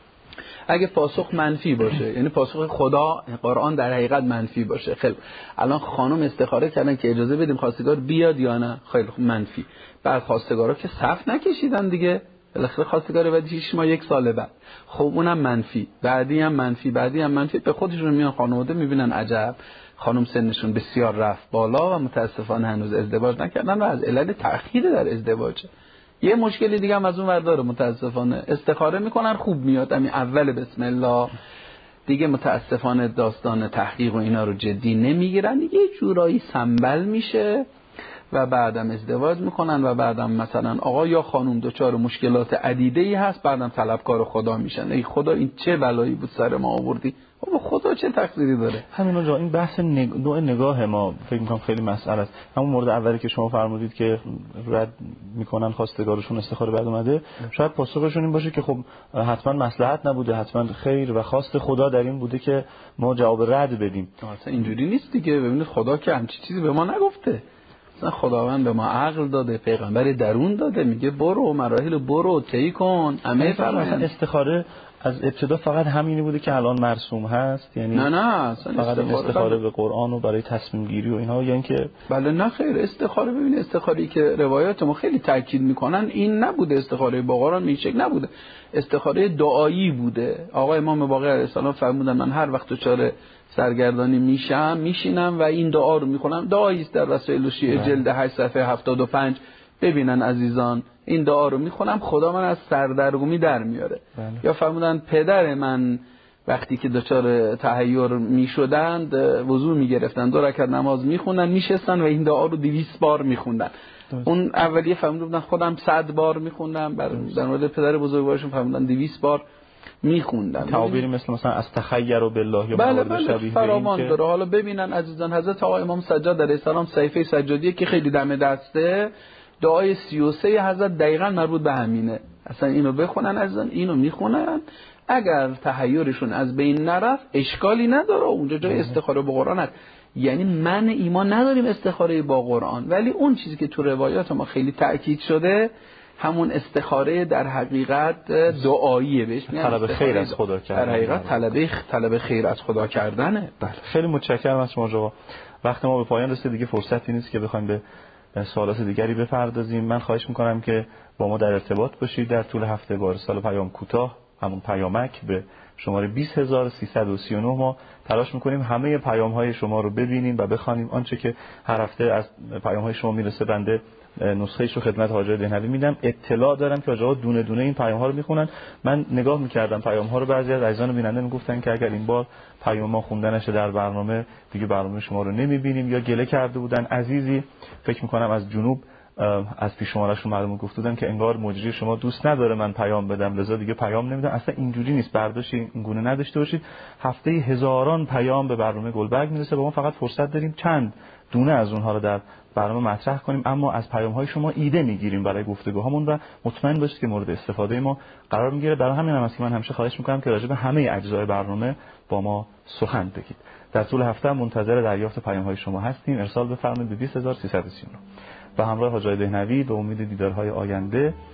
اگه پاسخ منفی باشه، یعنی پاسخ خدا قرآن در حقیقت منفی باشه، خیلی الان خانم استخاره کردن که اجازه بدیم خواستگار بیاد یا نه، خیلی منفی. بعد خواستگارا که صف نکشیدن دیگه، بالاخره خواستگار بعد شش ماه یک سال بعد، خب اونم منفی، بعدی هم منفی، بعدی هم منفی. به خودشون میان خانواده میبینن عجب خانم سنشون بسیار رفت بالا و متاسفانه هنوز ازدواج نکردن و از علل تأخیر در ازدواجه. یه مشکلی دیگه هم از اون ور داره متاسفانه، استخاره میکنن خوب میاد همین اول بسم الله، دیگه متاسفانه داستان تحقیق و اینا رو جدی نمیگیرن، دیگه جورایی سنبل میشه و بعدم ازدواج میکنن و بعدم مثلا آقا یا خانم دچار مشکلات عدیده‌ای هست، بعدم طلبکار خدا میشن. ای خدا این چه بلایی بود سر ما آوردی؟ بابا خدا چه تقصیری داره؟ همین جا این بحث نگ... نوع نگاه ما فکر میکنم خیلی مسئله است. همون مورد اولی که شما فرمودید که رد میکنن خواستگارشون استخاره بعد اومده، شاید پاسخشون این باشه که خب حتما مصلحت نبوده، حتما خیر و خواست خدا در این بوده که ما جواب رد بدیم. اصلا اینجوری نیست دیگه. ببینید خدا که همچی چیزی به ما نگفته. مثلا خداوند به ما عقل داده، پیغمبر درون داده، میگه برو مراحل برو طی کن. همه فرضاً استخاره از ابتدا فقط همینی بوده که الان مرسوم هست، یعنی نه نه فقط استخاره, استخاره به قرآن و برای تصمیم گیری و اینها، یا اینکه بله نه خیر. استخاره ببین استخاری که روایات ما خیلی تاکید میکنن این نبوده، استخاره با قرآن این شکل نبوده، استخاره دعایی بوده. آقا امام باقر علیه السلام فرمودن من هر وقت دچار سرگردانی میشم میشینم و این دعا رو میخونم. دعایی است در رسائل شیعه جلد هشت صفحه هفتاد و پنج، ببینن عزیزان این دعا رو میخونم خدا من از سردرگمی در میاره. بله. یا فرمودن پدر من وقتی که دچار تحیر میشدند وضو میگرفتن، دو رکعت نماز میخوندن، میشستن و این دعا رو دویست بار میخوندن. اون اولیه فرمودن خودم صد بار میخوندم، در مورد پدر بزرگوارشون فرمودن دویست بار میخوندن. تعابیری مثل مثلا استخیر بالله یا بله موارد بله شبیه فراوان این که داره. حالا ببینن عزیزان حضرت آقا امام سجاد علیه السلام صحیفه سجادیه که خیلی دم دسته، دعای سی و سه حضرت دقیقاً مربوط به همینه. اصلا اینو بخونن عزیزان، اینو میخونن، اگر تحیرشون از بین نرفت اشکالی نداره، اونجا جای استخاره با قرآن هست. یعنی من ایمان نداریم استخاره با قرآن، ولی اون چیزی که تو روایات ما خیلی تأکید شده همون استخاره در حقیقت دعاییه، بهش میگن طلب خیر از خدا کردن، در حقیقت طلب طلب خیر از خدا کردنه. بله خیلی متشکرم از شما جواب. وقت ما به پایان رسید، دیگه فرصتی نیست که بخوایم به سوالات دیگری بپردازیم. من خواهش میکنم که با ما در ارتباط باشید در طول هفته با رساله پیام کوتاه، همون پیامک، به شماره بیست هزار و سیصد و سی و نه. ما تلاش میکنیم همه پیام های شما رو ببینیم و بخوانیم. آنچه که هر هفته از پیام های شما میرسه بنده نسخه‌اش رو خدمت حاج دهنوی میدم. اطلاع دارم که آقا دونه دونه این پیام ها رو میخونن. من نگاه میکردم پیام ها رو، بعضی از عزیزان بیننده میگفتن که اگر این بار پیام ما خونده نشه در برنامه، دیگه برنامه شما رو نمیبینیم، یا گله کرده بودن. عزیزی فکر میکنم از جنوب از پیش شماره‌شون معلومه گفت بودن که انگار مجری شما دوست نداره من پیام بدم لذا دیگه پیام نمیدم. اصلا اینجوری نیست، برداشت این گونه نداشته باشید. هفته هزاران پیام به برنامه گلبرگ میرسه، با ما فقط فرصت داریم چند دونه از اونها رو در برنامه مطرح کنیم، اما از پیام‌های شما ایده میگیریم برای گفتگوهامون و مطمئن باشید که مورد استفاده ما قرار میگیره. برای همین هم است که من همیشه خواهش میکنم که راجع به همه اجزای برنامه با ما سخن بگید. در طول هفته منتظر دریافت پیام‌های شما هستیم. ارسال بفرمایید به بیست هزار و سیصد و سی و نه. به همراه حاج دهنوی به امید دیدارهای آینده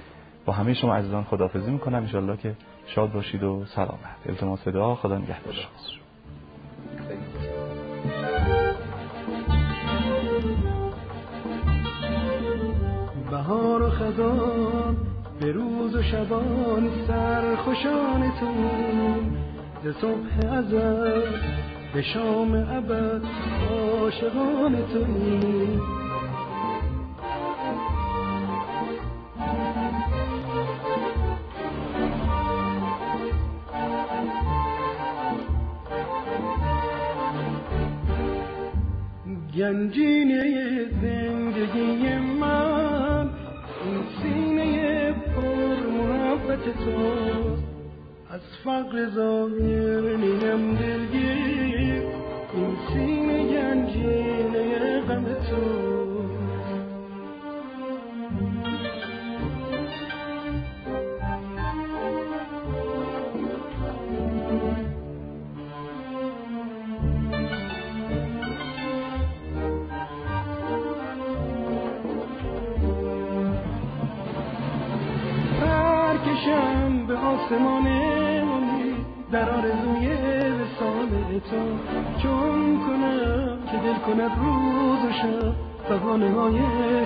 با همه شما عزیزان خداحافظی میکنم. انشالله که شاد باشید و سلامت. التماس به دعا. خدا نگهدار. بهار و خزان به روز و شبان سرخوشان تو، ز صبح ازل به شام ابد عاشقان تو. گنجینه زندگی من این سینه پر محبت تو، از فقر ظاهر نیم دلگیر این سینه گنجینه غم تو. کشم به آسمان امید در آرزوی وصال تو، چون کنم که دل کند روز و شب بهانه های